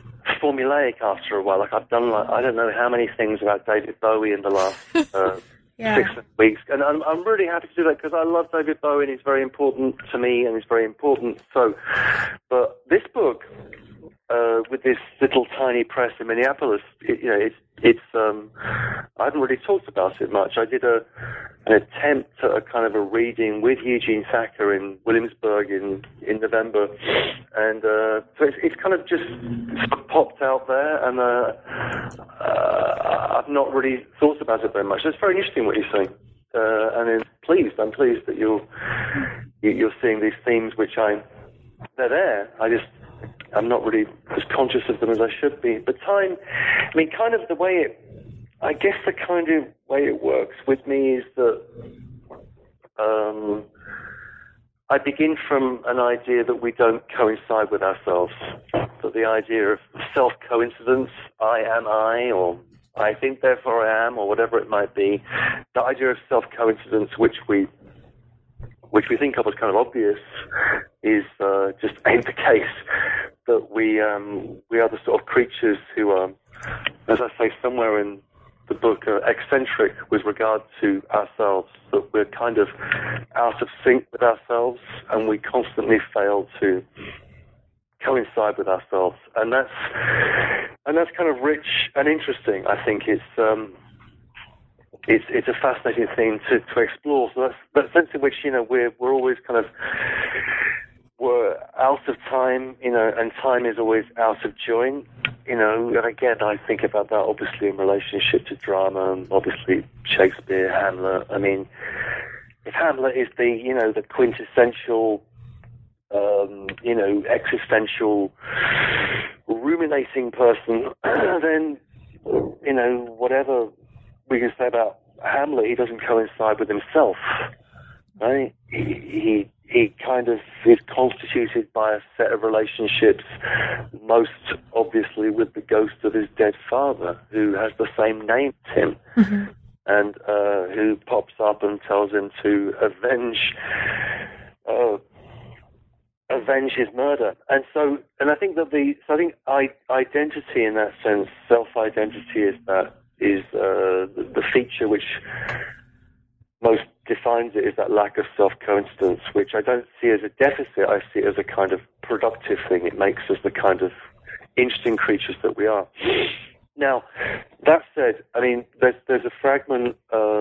formulaic after a while. Like I've done, like, I don't know how many things about David Bowie in the last uh, yeah. six weeks. And I'm, I'm really happy to do that because I love David Bowie and he's very important to me and he's very important. So, but this book, uh, with this little tiny press in Minneapolis, it, you know, it's, it's, um, I haven't really talked about it much. I did a, an attempt at a kind of a reading with Eugene Thacker in Williamsburg in, in November. And, uh, so it's, it's kind of just popped out there and, uh, uh, I've not really thought about it very much. So it's very interesting what you're saying. Uh, and I'm pleased, I'm pleased that you're, you're seeing these themes which I, they're there. I just, I'm not really as conscious of them as I should be. But time, I mean, kind of the way it, I guess the kind of way it works with me is that um, I begin from an idea that we don't coincide with ourselves. So the idea of self-coincidence, I am I, or I think therefore I am, or whatever it might be, the idea of self-coincidence, which we which we think of as kind of obvious, is uh, just ain't the case. That we um, we are the sort of creatures who are, as I say somewhere in the book, are eccentric with regard to ourselves. That we're kind of out of sync with ourselves, and we constantly fail to coincide with ourselves. And that's and that's kind of rich and interesting. I think it's. Um, It's it's a fascinating thing to, to explore. So that's that sense in which, you know, we're we're always kind of we're out of time, you know, and time is always out of joint, you know. And again, I think about that obviously in relationship to drama, and obviously Shakespeare, Hamlet. I mean, if Hamlet is the, you know, the quintessential, um, you know, existential, ruminating person, then, you know, whatever we can say about Hamlet, he doesn't coincide with himself, right? He, he he kind of is constituted by a set of relationships, most obviously with the ghost of his dead father, who has the same name as him, mm-hmm. and uh, who pops up and tells him to avenge uh, avenge his murder. And so, and I think that the so I think I, identity in that sense, self-identity, is that. is uh, the, the feature which most defines it is that lack of self-coincidence, which I don't see as a deficit. I see it as a kind of productive thing. It makes us the kind of interesting creatures that we are. Now, that said, I mean, there's, there's a fragment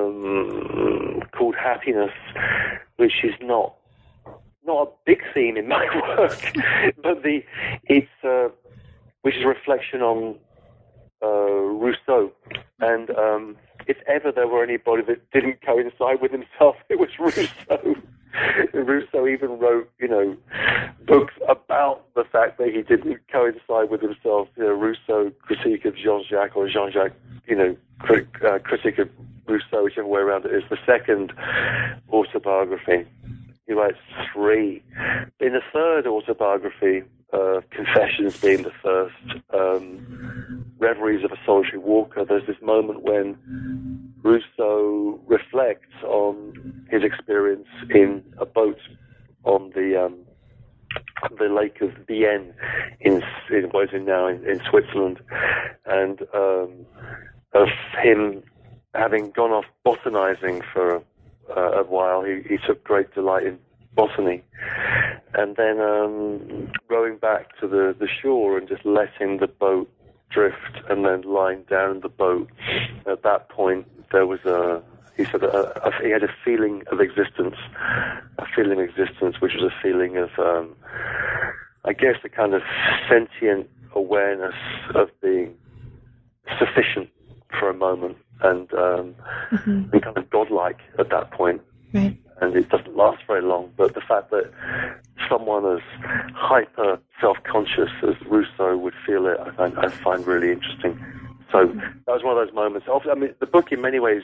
um, called Happiness, which is not not a big theme in my work, but the it's uh, which is a reflection on Uh, Rousseau, and um, if ever there were anybody that didn't coincide with himself, it was Rousseau. Rousseau even wrote, you know, books about the fact that he didn't coincide with himself. You know, Rousseau, Critique of Jean-Jacques, or Jean-Jacques, you know, crit- uh, Critique of Rousseau, whichever way around it is, the second autobiography. He writes three. In the third autobiography, uh, Confessions being the first, um, Reveries of a Solitary Walker, there's this moment when Rousseau reflects on his experience in a boat on the um, the Lake of Bienne in, in what is it now in, in Switzerland, and um, of him having gone off botanizing for uh, a while. He, he took great delight in botany, and then um, rowing back to the, the shore and just letting the boat drift, and then lying down in the boat. At that point, there was a, he said, a, a, he had a feeling of existence, a feeling of existence, which was a feeling of, um, I guess, a kind of sentient awareness of being sufficient for a moment, and, um, mm-hmm. and kind of godlike at that point. Right. And it doesn't last very long, but the fact that someone as hyper self-conscious as Rousseau would feel it, I find, I find really interesting. So that was one of those moments. I mean, the book, in many ways,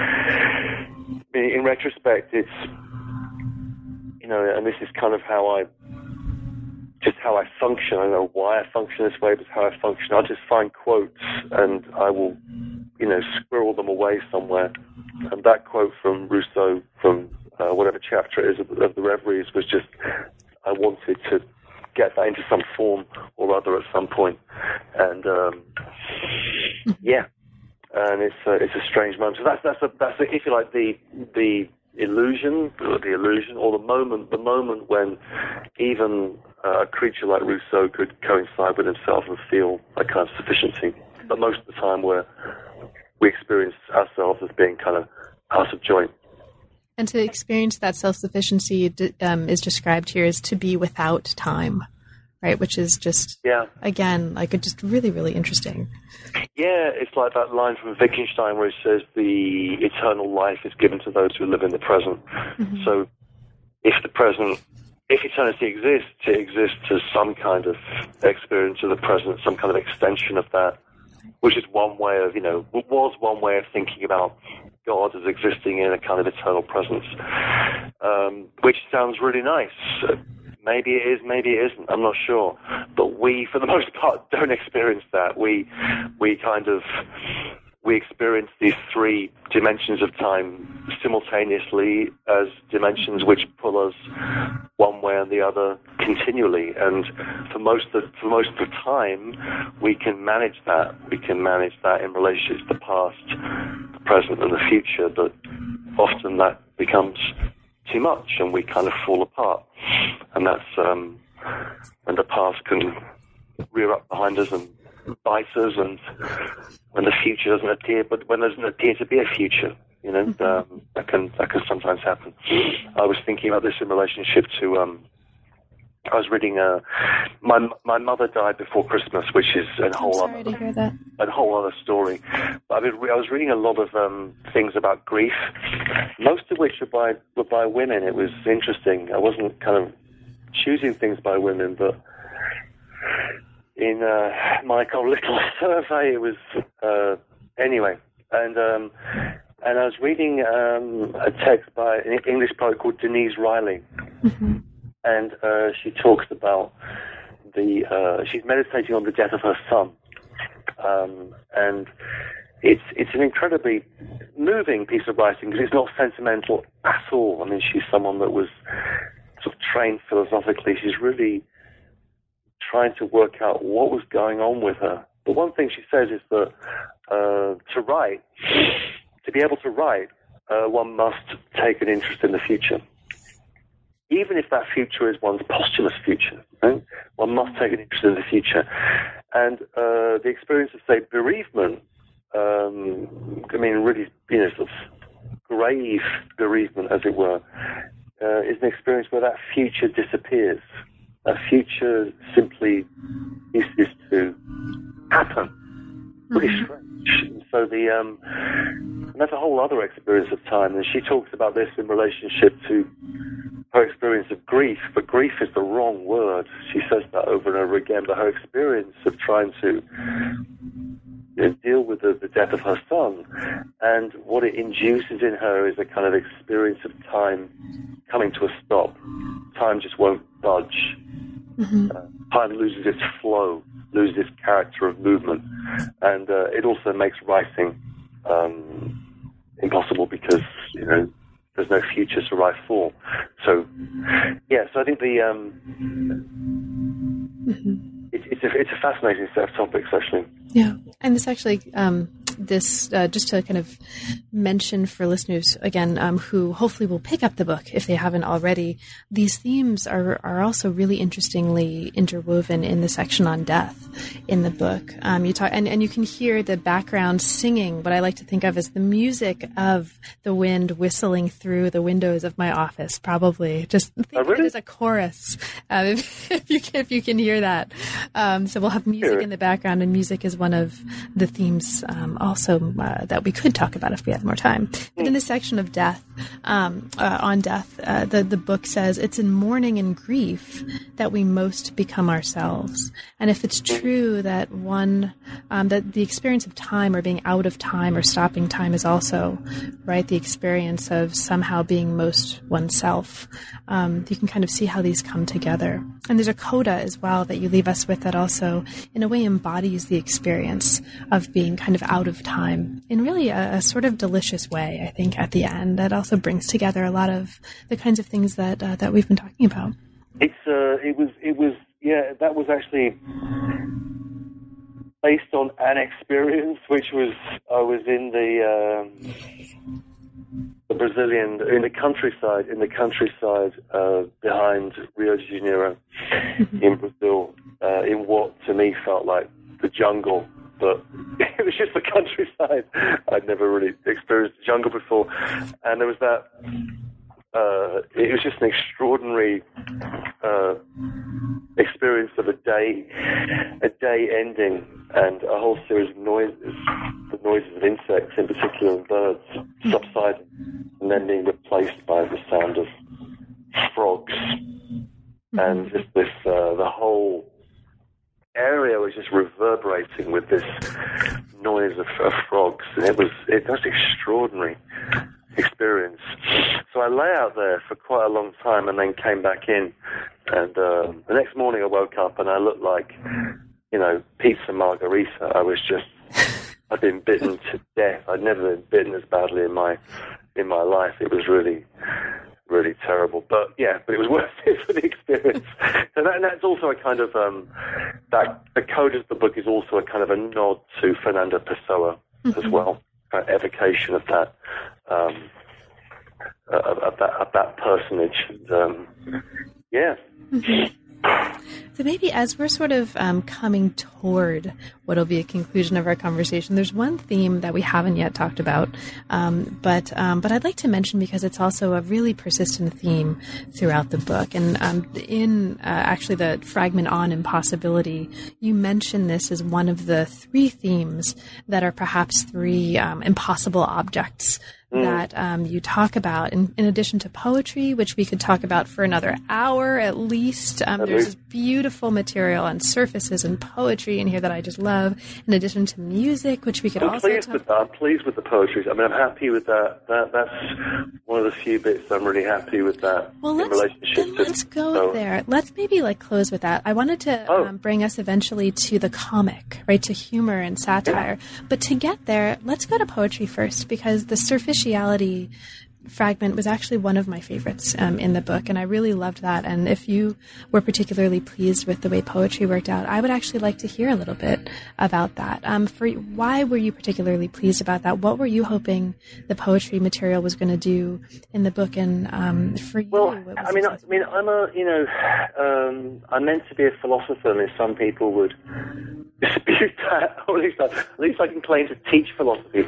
in retrospect, it's, you know, and this is kind of how I, just how I function. I don't know why I function this way, but it's how I function. I'll just find quotes and I will, you know, squirrel them away somewhere. And that quote from Rousseau, from uh, whatever chapter it is of, of the Reveries, was just, I wanted to get that into some form or other at some point. And, um, yeah. and it's a, it's a strange moment. So that's that's a, that's a, if you like, the the illusion, or the illusion, or the moment, the moment when even uh, a creature like Rousseau could coincide with himself and feel a kind of sufficiency. But most of the time, we're we experience ourselves as being kind of out of joint. And to experience that self-sufficiency um, is described here as to be without time, right? Which is just, yeah. again, like it's just really, really interesting. Yeah, it's like that line from Wittgenstein where he says the eternal life is given to those who live in the present. Mm-hmm. So if the present, if eternity exists, it exists as some kind of experience of the present, some kind of extension of that, which is one way of, you know, was one way of thinking about God as existing in a kind of eternal presence, um, which sounds really nice. Maybe it is, maybe it isn't, I'm not sure. But we, for the most part, don't experience that. We we kind of, we experience these three dimensions of time simultaneously as dimensions which pull us one way or the other continually. And for most of, for most of the time, we can manage that. We can manage that in relationship to the past, the present, and the future. But often that becomes too much, and we kind of fall apart. And that's um, when the past can rear up behind us and bite us, and when the future doesn't appear, but when there doesn't appear to be a future, you know, um, that can that can sometimes happen. I was thinking about this in relationship to. Um, I was reading. Uh, my my mother died before Christmas, which is a whole I'm sorry other to hear that. a whole other story. But I, mean, I was reading a lot of um, things about grief, most of which were by were by women. It was interesting. I wasn't kind of choosing things by women, but in uh, my little survey, it was uh, anyway. And um, and I was reading um, a text by an English poet called Denise Riley. Mm-hmm. And uh, she talks about the, uh, she's meditating on the death of her son. Um, and it's it's an incredibly moving piece of writing because it's not sentimental at all. I mean, she's someone that was sort of trained philosophically. She's really trying to work out what was going on with her. But one thing she says is that uh, to write, to be able to write, uh, one must take an interest in the future. Even if that future is one's posthumous future, right? One must take an interest in the future. And uh, the experience of, say, bereavement, um, I mean, really, you know, sort of grave bereavement, as it were, uh, is an experience where that future disappears. That future simply ceases to happen. Really mm-hmm. strange. And so the, um, and that's a whole other experience of time. And she talks about this in relationship to her experience of grief, but grief is the wrong word. She says that over and over again, but her experience of trying to you know, deal with the, the death of her son, and what it induces in her is a kind of experience of time coming to a stop. Time just won't budge. Mm-hmm. Uh, time loses its flow, loses its character of movement, and uh, it also makes writing um, impossible because, you know, there's no future to write for. So, yeah, so I think the um, mm-hmm. it, it's, a, it's a fascinating set of topics, actually. Yeah, and this actually, um, this, uh, just to kind of mention for listeners, again, um, who hopefully will pick up the book if they haven't already, these themes are, are also really interestingly interwoven in the section on death in the book. Um, you talk, and, and you can hear the background singing, what I like to think of as the music of the wind whistling through the windows of my office, probably. Just think oh, really? of it as a chorus, um, if, if, you can, if you can hear that. Um, so we'll have music sure. in the background, and music is one of the themes um, also uh, that we could talk about if we had more time. But in the section of death, um, uh, on death, uh, the, the book says, it's in mourning and grief that we most become ourselves. And if it's true that one, um, that the experience of time or being out of time or stopping time is also, right, the experience of somehow being most oneself, um, you can kind of see how these come together. And there's a coda as well that you leave us with that also, in a way, embodies the experience of being kind of out of time in really a, a sort of delicious way, I think, at the end. That also brings together a lot of the kinds of things that uh, that we've been talking about. It's uh, it was it was yeah, that was actually based on an experience, which was I was in the um, the Brazilian in the countryside in the countryside uh, behind Rio de Janeiro in Brazil, uh, in what to me felt like the jungle, but it was just the countryside. I'd never really experienced the jungle before, and there was that. Uh, it was just an extraordinary uh, experience of a day, a day ending, and a whole series of noises, the noises of insects in particular and birds, subsiding, and then being replaced by the sound of frogs, and just this, uh, the whole area was just reverberating with this noise of, of frogs, and it was it was extraordinary experience. So I lay out there for quite a long time and then came back in, and uh, the next morning I woke up and I looked like, you know, pizza margarita. I was just, I'd been bitten to death. I'd never been bitten as badly in my in my life. It was really, really terrible. But yeah, but it was worth it for the experience. So that, and that's also a kind of, um, that the code of the book is also a kind of a nod to Fernando Pessoa mm-hmm. as well, kind of evocation of that. Um, of, of that of that personage, and, um, yeah. Mm-hmm. So maybe as we're sort of um, coming toward what will be a conclusion of our conversation, there's one theme that we haven't yet talked about, um, but um, but I'd like to mention because it's also a really persistent theme throughout the book. And um, in uh, actually the fragment on impossibility, you mention this as one of the three themes that are perhaps three um, impossible objects Mm. that um, you talk about, in, in addition to poetry, which we could talk about for another hour at least. Um, at there's least. this beautiful material on surfaces and poetry in here that I just love, in addition to music, which we could I'm also pleased talk with that. I'm pleased with the poetry. I mean, I'm happy with that. that that's one of the few bits I'm really happy with that well, in let's, relationship then to... let's go so. there. Let's maybe like close with that. I wanted to oh. um, bring us eventually to the comic, right, to humor and satire. But to get there, let's go to poetry first, because the superficiality fragment was actually one of my favorites um, in the book, and I really loved that. And if you were particularly pleased with the way poetry worked out, I would actually like to hear a little bit about that. Um, for why were you particularly pleased about that? What were you hoping the poetry material was going to do in the book? And um, for you, well, what was I mean, I, I mean, I'm a, you know, um, I'm meant to be a philosopher, and some people would dispute that, or at least, I, at least I can claim to teach philosophy.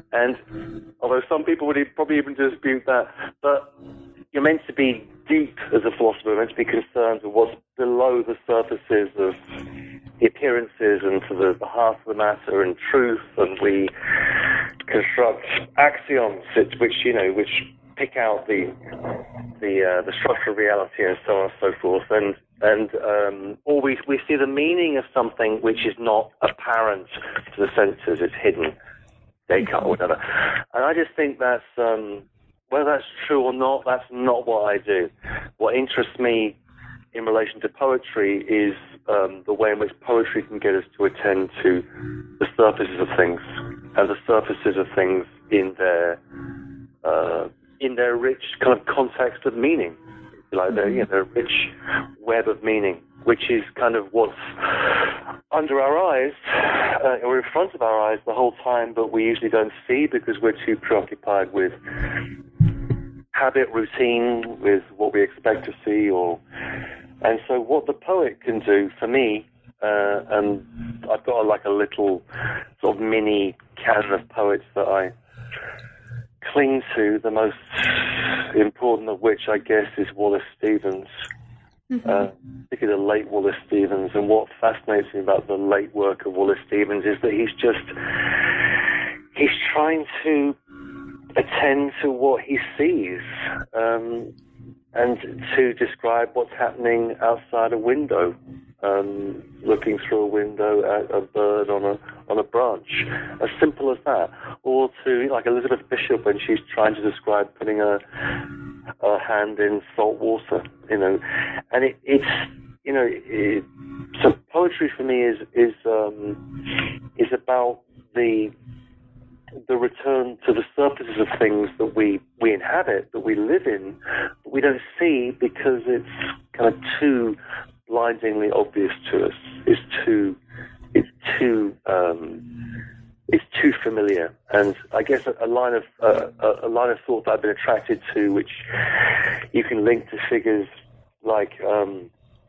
And although some people would probably even dispute that, but you're meant to be deep as a philosopher, you're meant to be concerned with what's below the surfaces of the appearances and to the, the heart of the matter and truth, and we construct axioms which, you know, which pick out the the uh, the structure of reality and so on and so forth, and and um, or we we see the meaning of something which is not apparent to the senses; it's hidden, Descartes or whatever. And I just think that's um, whether that's true or not, that's not what I do. What interests me in relation to poetry is um, the way in which poetry can get us to attend to the surfaces of things, and the surfaces of things in their uh, in their rich kind of context of meaning, like their, you know, their rich web of meaning, which is kind of what's under our eyes, uh, or in front of our eyes the whole time, but we usually don't see because we're too preoccupied with habit, routine, with what we expect to see, or and so what the poet can do for me, uh, and I've got a, like a little sort of mini canon of poets that I cling to, the most important of which, I guess, is Wallace Stevens, mm-hmm. uh, particularly the late Wallace Stevens. And what fascinates me about the late work of Wallace Stevens is that he's just, he's trying to attend to what he sees, um, and to describe what's happening outside a window, um, looking through a window at a bird on a on a branch, as simple as that. Or to, like Elizabeth Bishop, when she's trying to describe putting a, a hand in salt water, you know. And it, it's, you know, it, so poetry for me is is um, is about the the return to the surfaces of things that we, we inhabit, that we live in, but we don't see because it's kind of too blindingly obvious to us. It's too it's too And I guess a, a line of uh, a, a line of thought that I've been attracted to, which you can link to figures like, um,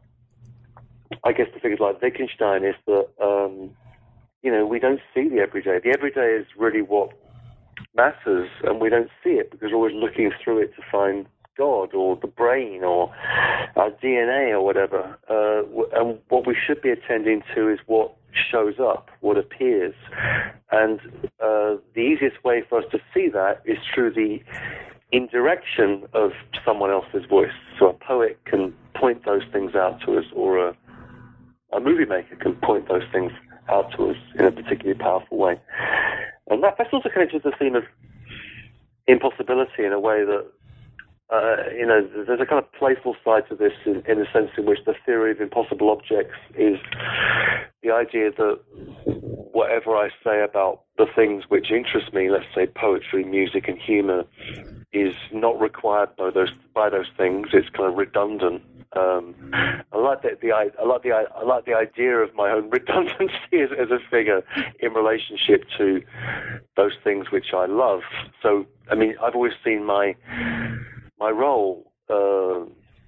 I guess the figures like Wittgenstein, is that um, you know, we don't see the everyday. The everyday is really what matters, and we don't see it because we're always looking through it to find God or the brain or our D N A or whatever. Uh, and what we should be attending to is what shows up, what appears. And uh, the easiest way for us to see that is through the indirection of someone else's voice. So a poet can point those things out to us, or a, a movie maker can point those things out to us in a particularly powerful way. And that, that's also connected to the theme of impossibility in a way that, uh, you know, there's a kind of playful side to this in, in the sense in which the theory of impossible objects is the idea that whatever I say about the things which interest me, let's say poetry, music, and humor, is not required by those by those things. It's kind of redundant. Um, I like the, the I, I like the I like the idea of my own redundancy as, as a figure in relationship to those things which I love. So, I mean, I've always seen my my role, uh,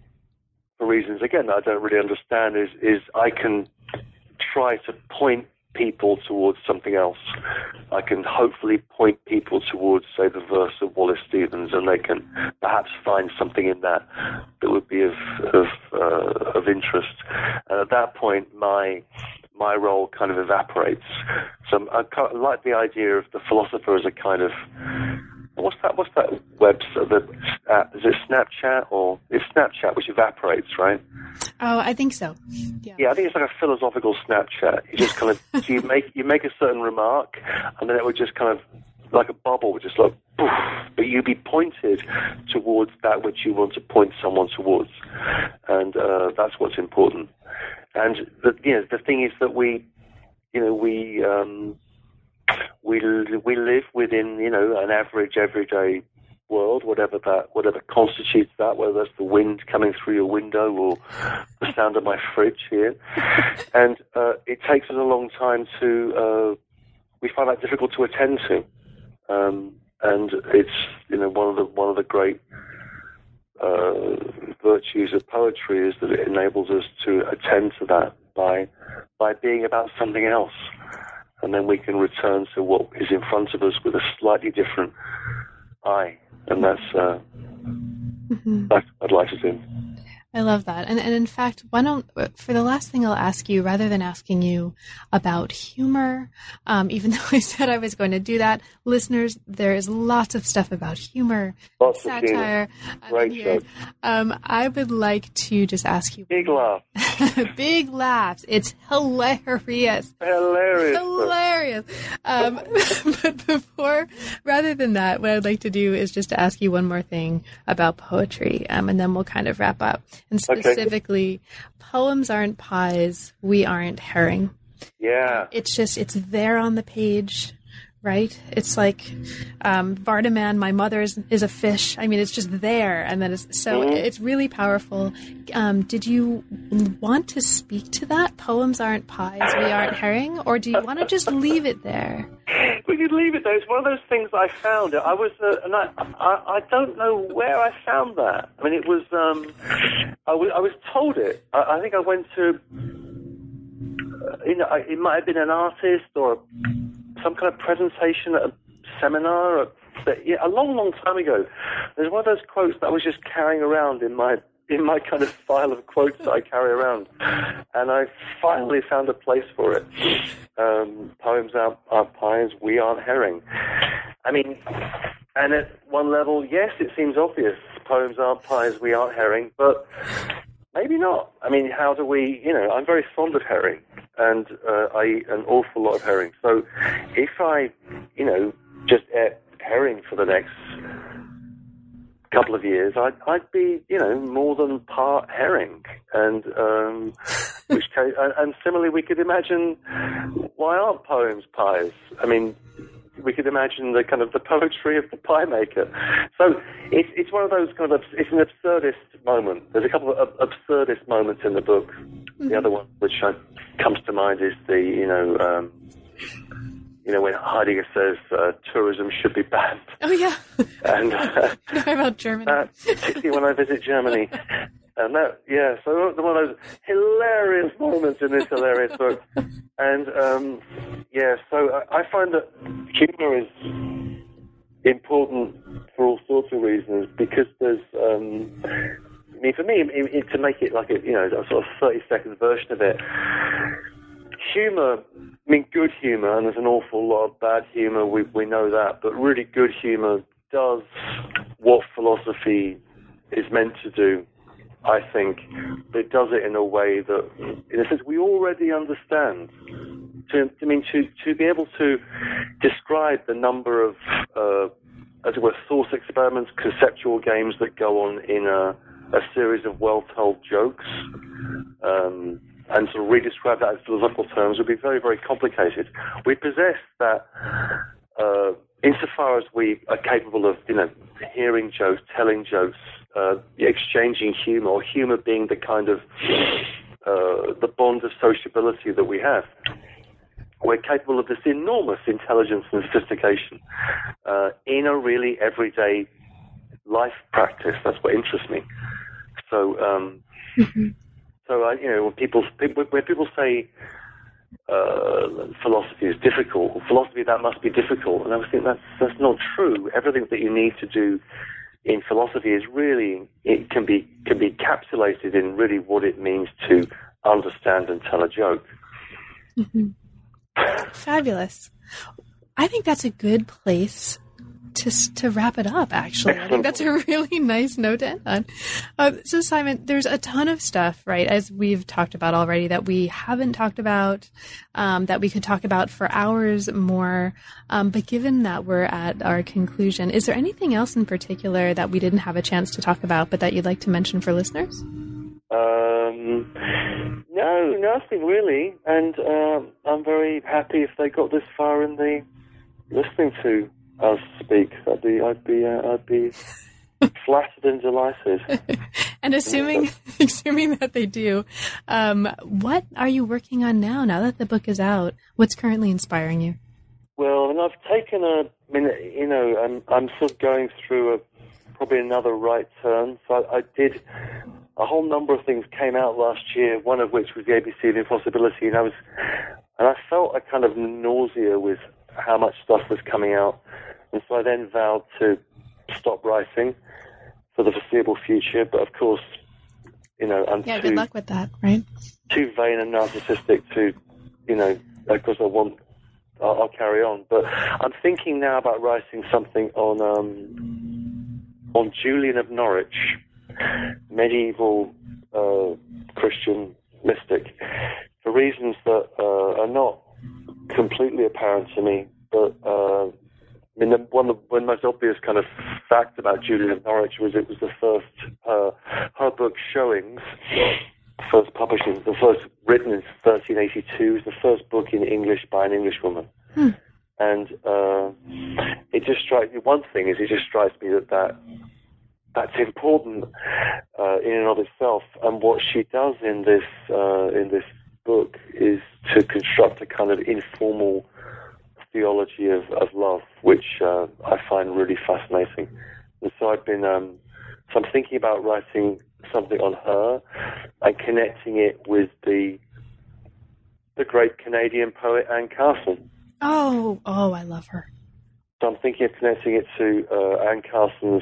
for reasons again that I don't really understand, is is I can try to point people towards something else. I can hopefully point people towards, say, the verse of Wallace Stevens, and they can perhaps find something in that that would be of of, uh, of interest. And at that point, my my role kind of evaporates. So I, I like the idea of the philosopher as a kind of what's that? What's that web? The uh, is it Snapchat, or it's Snapchat which evaporates, right? Oh, I think so. Yeah. Yeah, I think it's like a philosophical Snapchat. You just kind of you make you make a certain remark, and then it would just kind of like a bubble, would just like poof, but you'd be pointed towards that which you want to point someone towards, and uh, that's what's important. And the you know the thing is that we, you know, we um, we we live within you know an average everyday world, whatever that, whatever constitutes that, whether that's the wind coming through your window or the sound of my fridge here. And uh, it takes us a long time to, uh, we find that difficult to attend to. Um, and it's, you know, one of the, one of the great uh, virtues of poetry is that it enables us to attend to that by, by being about something else. And then we can return to what is in front of us with a slightly different eye. And that's, uh, mm-hmm. that's what I'd like to do. I love that. And, and in fact, why don't, for the last thing I'll ask you, rather than asking you about humor, um, even though I said I was going to do that, listeners, there is lots of stuff about humor, lots satire. Of Great show. Um, I would like to just ask you. Big laugh. Big laughs. It's hilarious. Hilarious. Hilarious. Um, but before, rather than that, what I'd like to do is just to ask you one more thing about poetry, um, and then we'll kind of wrap up. And specifically, okay. Poems aren't pies, we aren't herring. Yeah. It's just, it's there on the page, right? It's like um, Vardaman, my mother is, is a fish. I mean, it's just there. And then it's, so mm-hmm. it's really powerful. Um, did you want to speak to that? Poems aren't pies, we aren't herring? Or do you want to just leave it there? We could leave it there. It's one of those things I found. I was, uh, and I, I, I don't know where I found that. I mean, it was, um, I, w- I was told it. I, I think I went to, uh, you know, it might have been an artist or some kind of presentation at a seminar, or, yeah, a long, long time ago. There's one of those quotes that I was just carrying around in my in my kind of file of quotes that I carry around. And I finally found a place for it. Um, poems aren't, aren't pies, we aren't herring. I mean, and at one level, yes, it seems obvious. Poems aren't pies, we aren't herring, but maybe not. I mean, how do we, you know, I'm very fond of herring, and uh, I eat an awful lot of herring. So if I, you know, just ate herring for the next couple of years, I'd, I'd be, you know, more than part herring, and um, which case, and, and similarly, we could imagine why aren't poems pies? I mean, we could imagine the kind of the poetry of the pie maker. So it's it's one of those kind of, it's an absurdist moment. There's a couple of absurdist moments in the book. Mm-hmm. The other one which I, comes to mind is the, you know, um, you know, when Heidegger says uh, tourism should be banned. Oh, yeah. And uh, you know about Germany. Uh, particularly when I visit Germany. And that, yeah, so one of those hilarious moments in this hilarious book. And, um, yeah, so I, I find that humor is important for all sorts of reasons, because there's, um, I mean, for me, it, it, to make it like a, you know, a sort of thirty-second version of it, humor, I mean, good humor, and there's an awful lot of bad humor, we, we know that, but really good humor does what philosophy is meant to do, I think. But it does it in a way that, in a sense, we already understand. To, I mean, to, to be able to describe the number of, uh, as it were, thought experiments, conceptual games that go on in a, a series of well-told jokes, um, and sort of re-describe that in philosophical terms would be very, very complicated. We possess that uh, insofar as we are capable of, you know, hearing jokes, telling jokes, uh, exchanging humor, or humor being the kind of uh, the bond of sociability that we have. We're capable of this enormous intelligence and sophistication uh, in a really everyday life practice. That's what interests me. So, um, mm-hmm. so I, you know, when people when people say uh, philosophy is difficult, philosophy that must be difficult, and I think that's that's not true. Everything that you need to do in philosophy is really, it can be can be encapsulated in really what it means to understand and tell a joke. Mm-hmm. Fabulous. I think that's a good place to to wrap it up, actually. I think that's a really nice note to end on. Uh, so, Simon, there's a ton of stuff, right, as we've talked about already, that we haven't talked about, um, that we could talk about for hours more. Um, but given that we're at our conclusion, is there anything else in particular that we didn't have a chance to talk about, but that you'd like to mention for listeners? Um, no, nothing really. And uh, I'm very happy if they got this far in the listening to us speak. I'd be, I'd be, uh, I'd be flattered and delighted. And assuming, assuming that they do, um, what are you working on now? Now that the book is out, what's currently inspiring you? Well, and I've taken a, I mean, you know, I'm, I'm sort of going through a probably another right turn. So I, I did. A whole number of things came out last year, one of which was the A B C of Impossibility, and I was, and I felt a kind of nausea with how much stuff was coming out, and so I then vowed to stop writing for the foreseeable future. But of course, you know, I'm yeah, too, good luck with that, right? Too vain and narcissistic to, you know, of course I want, I'll, I'll carry on. But I'm thinking now about writing something on um, on Julian of Norwich, medieval uh, Christian mystic, for reasons that uh, are not completely apparent to me. But uh, I mean, the, one of the, one of the most obvious kind of fact about Julian of Norwich was it was the first uh, her book Showings, first published, in, the first written in thirteen eighty-two, was the first book in English by an Englishwoman. Hmm. And uh, it just strikes me. One thing is, it just strikes me that that. That's important uh, in and of itself, and what she does in this uh, in this book is to construct a kind of informal theology of, of love, which uh, I find really fascinating. And so I've been, um, so I'm thinking about writing something on her and connecting it with the the great Canadian poet Anne Carson. Oh, oh, I love her. So I'm thinking of connecting it to uh, Anne Carson's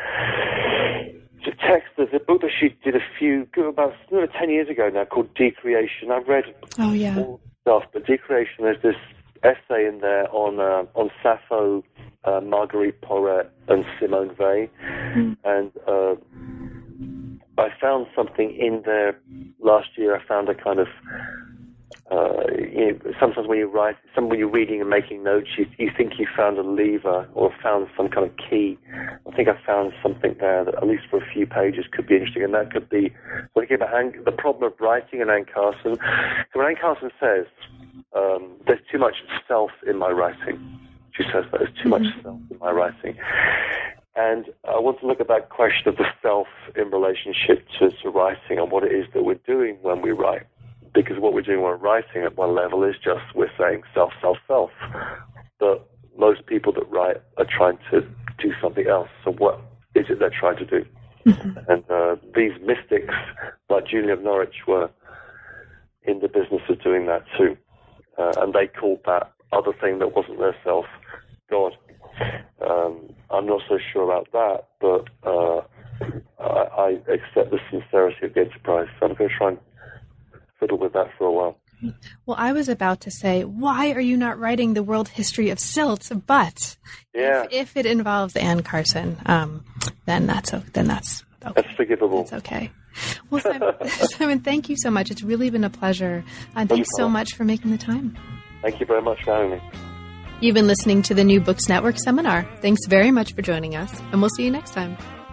text. There's a book that she did a few, about ten years ago now, called Decreation. I've read oh, yeah. all stuff, but Decreation, there's this essay in there on uh, on Sappho, uh, Marguerite Porete, and Simone Weil. Mm. And uh, I found something in there last year. I found a kind of Uh, you know, sometimes when you write, some when you're reading and making notes, you, you think you found a lever or found some kind of key. I think I found something there that, at least for a few pages, could be interesting, and that could be thinking about Anne, the problem of writing and Anne Carson. So when Anne Carson says, um, "There's too much self in my writing," she says that there's too mm-hmm. much self in my writing. And I want to look at that question of the self in relationship to, to writing and what it is that we're doing when we write. Because what we're doing when we're writing at one level is just we're saying self, self, self. But most people that write are trying to do something else. So what is it they're trying to do? Mm-hmm. And uh, these mystics, like Julian of Norwich, were in the business of doing that too. Uh, and they called that other thing that wasn't their self, God. Um, I'm not so sure about that, but uh, I, I accept the sincerity of the enterprise. So I'm going to try and fiddle with that for a while. Well, I was about to say, why are you not writing the world history of silt? But yeah. if, if it involves Anne Carson, um, then that's then that's okay. That's forgivable. It's okay. Well, Simon, Simon, thank you so much. It's really been a pleasure. And thanks so much for making the time. Thank you very much for having me. You've been listening to the New Books Network seminar. Thanks very much for joining us, and we'll see you next time.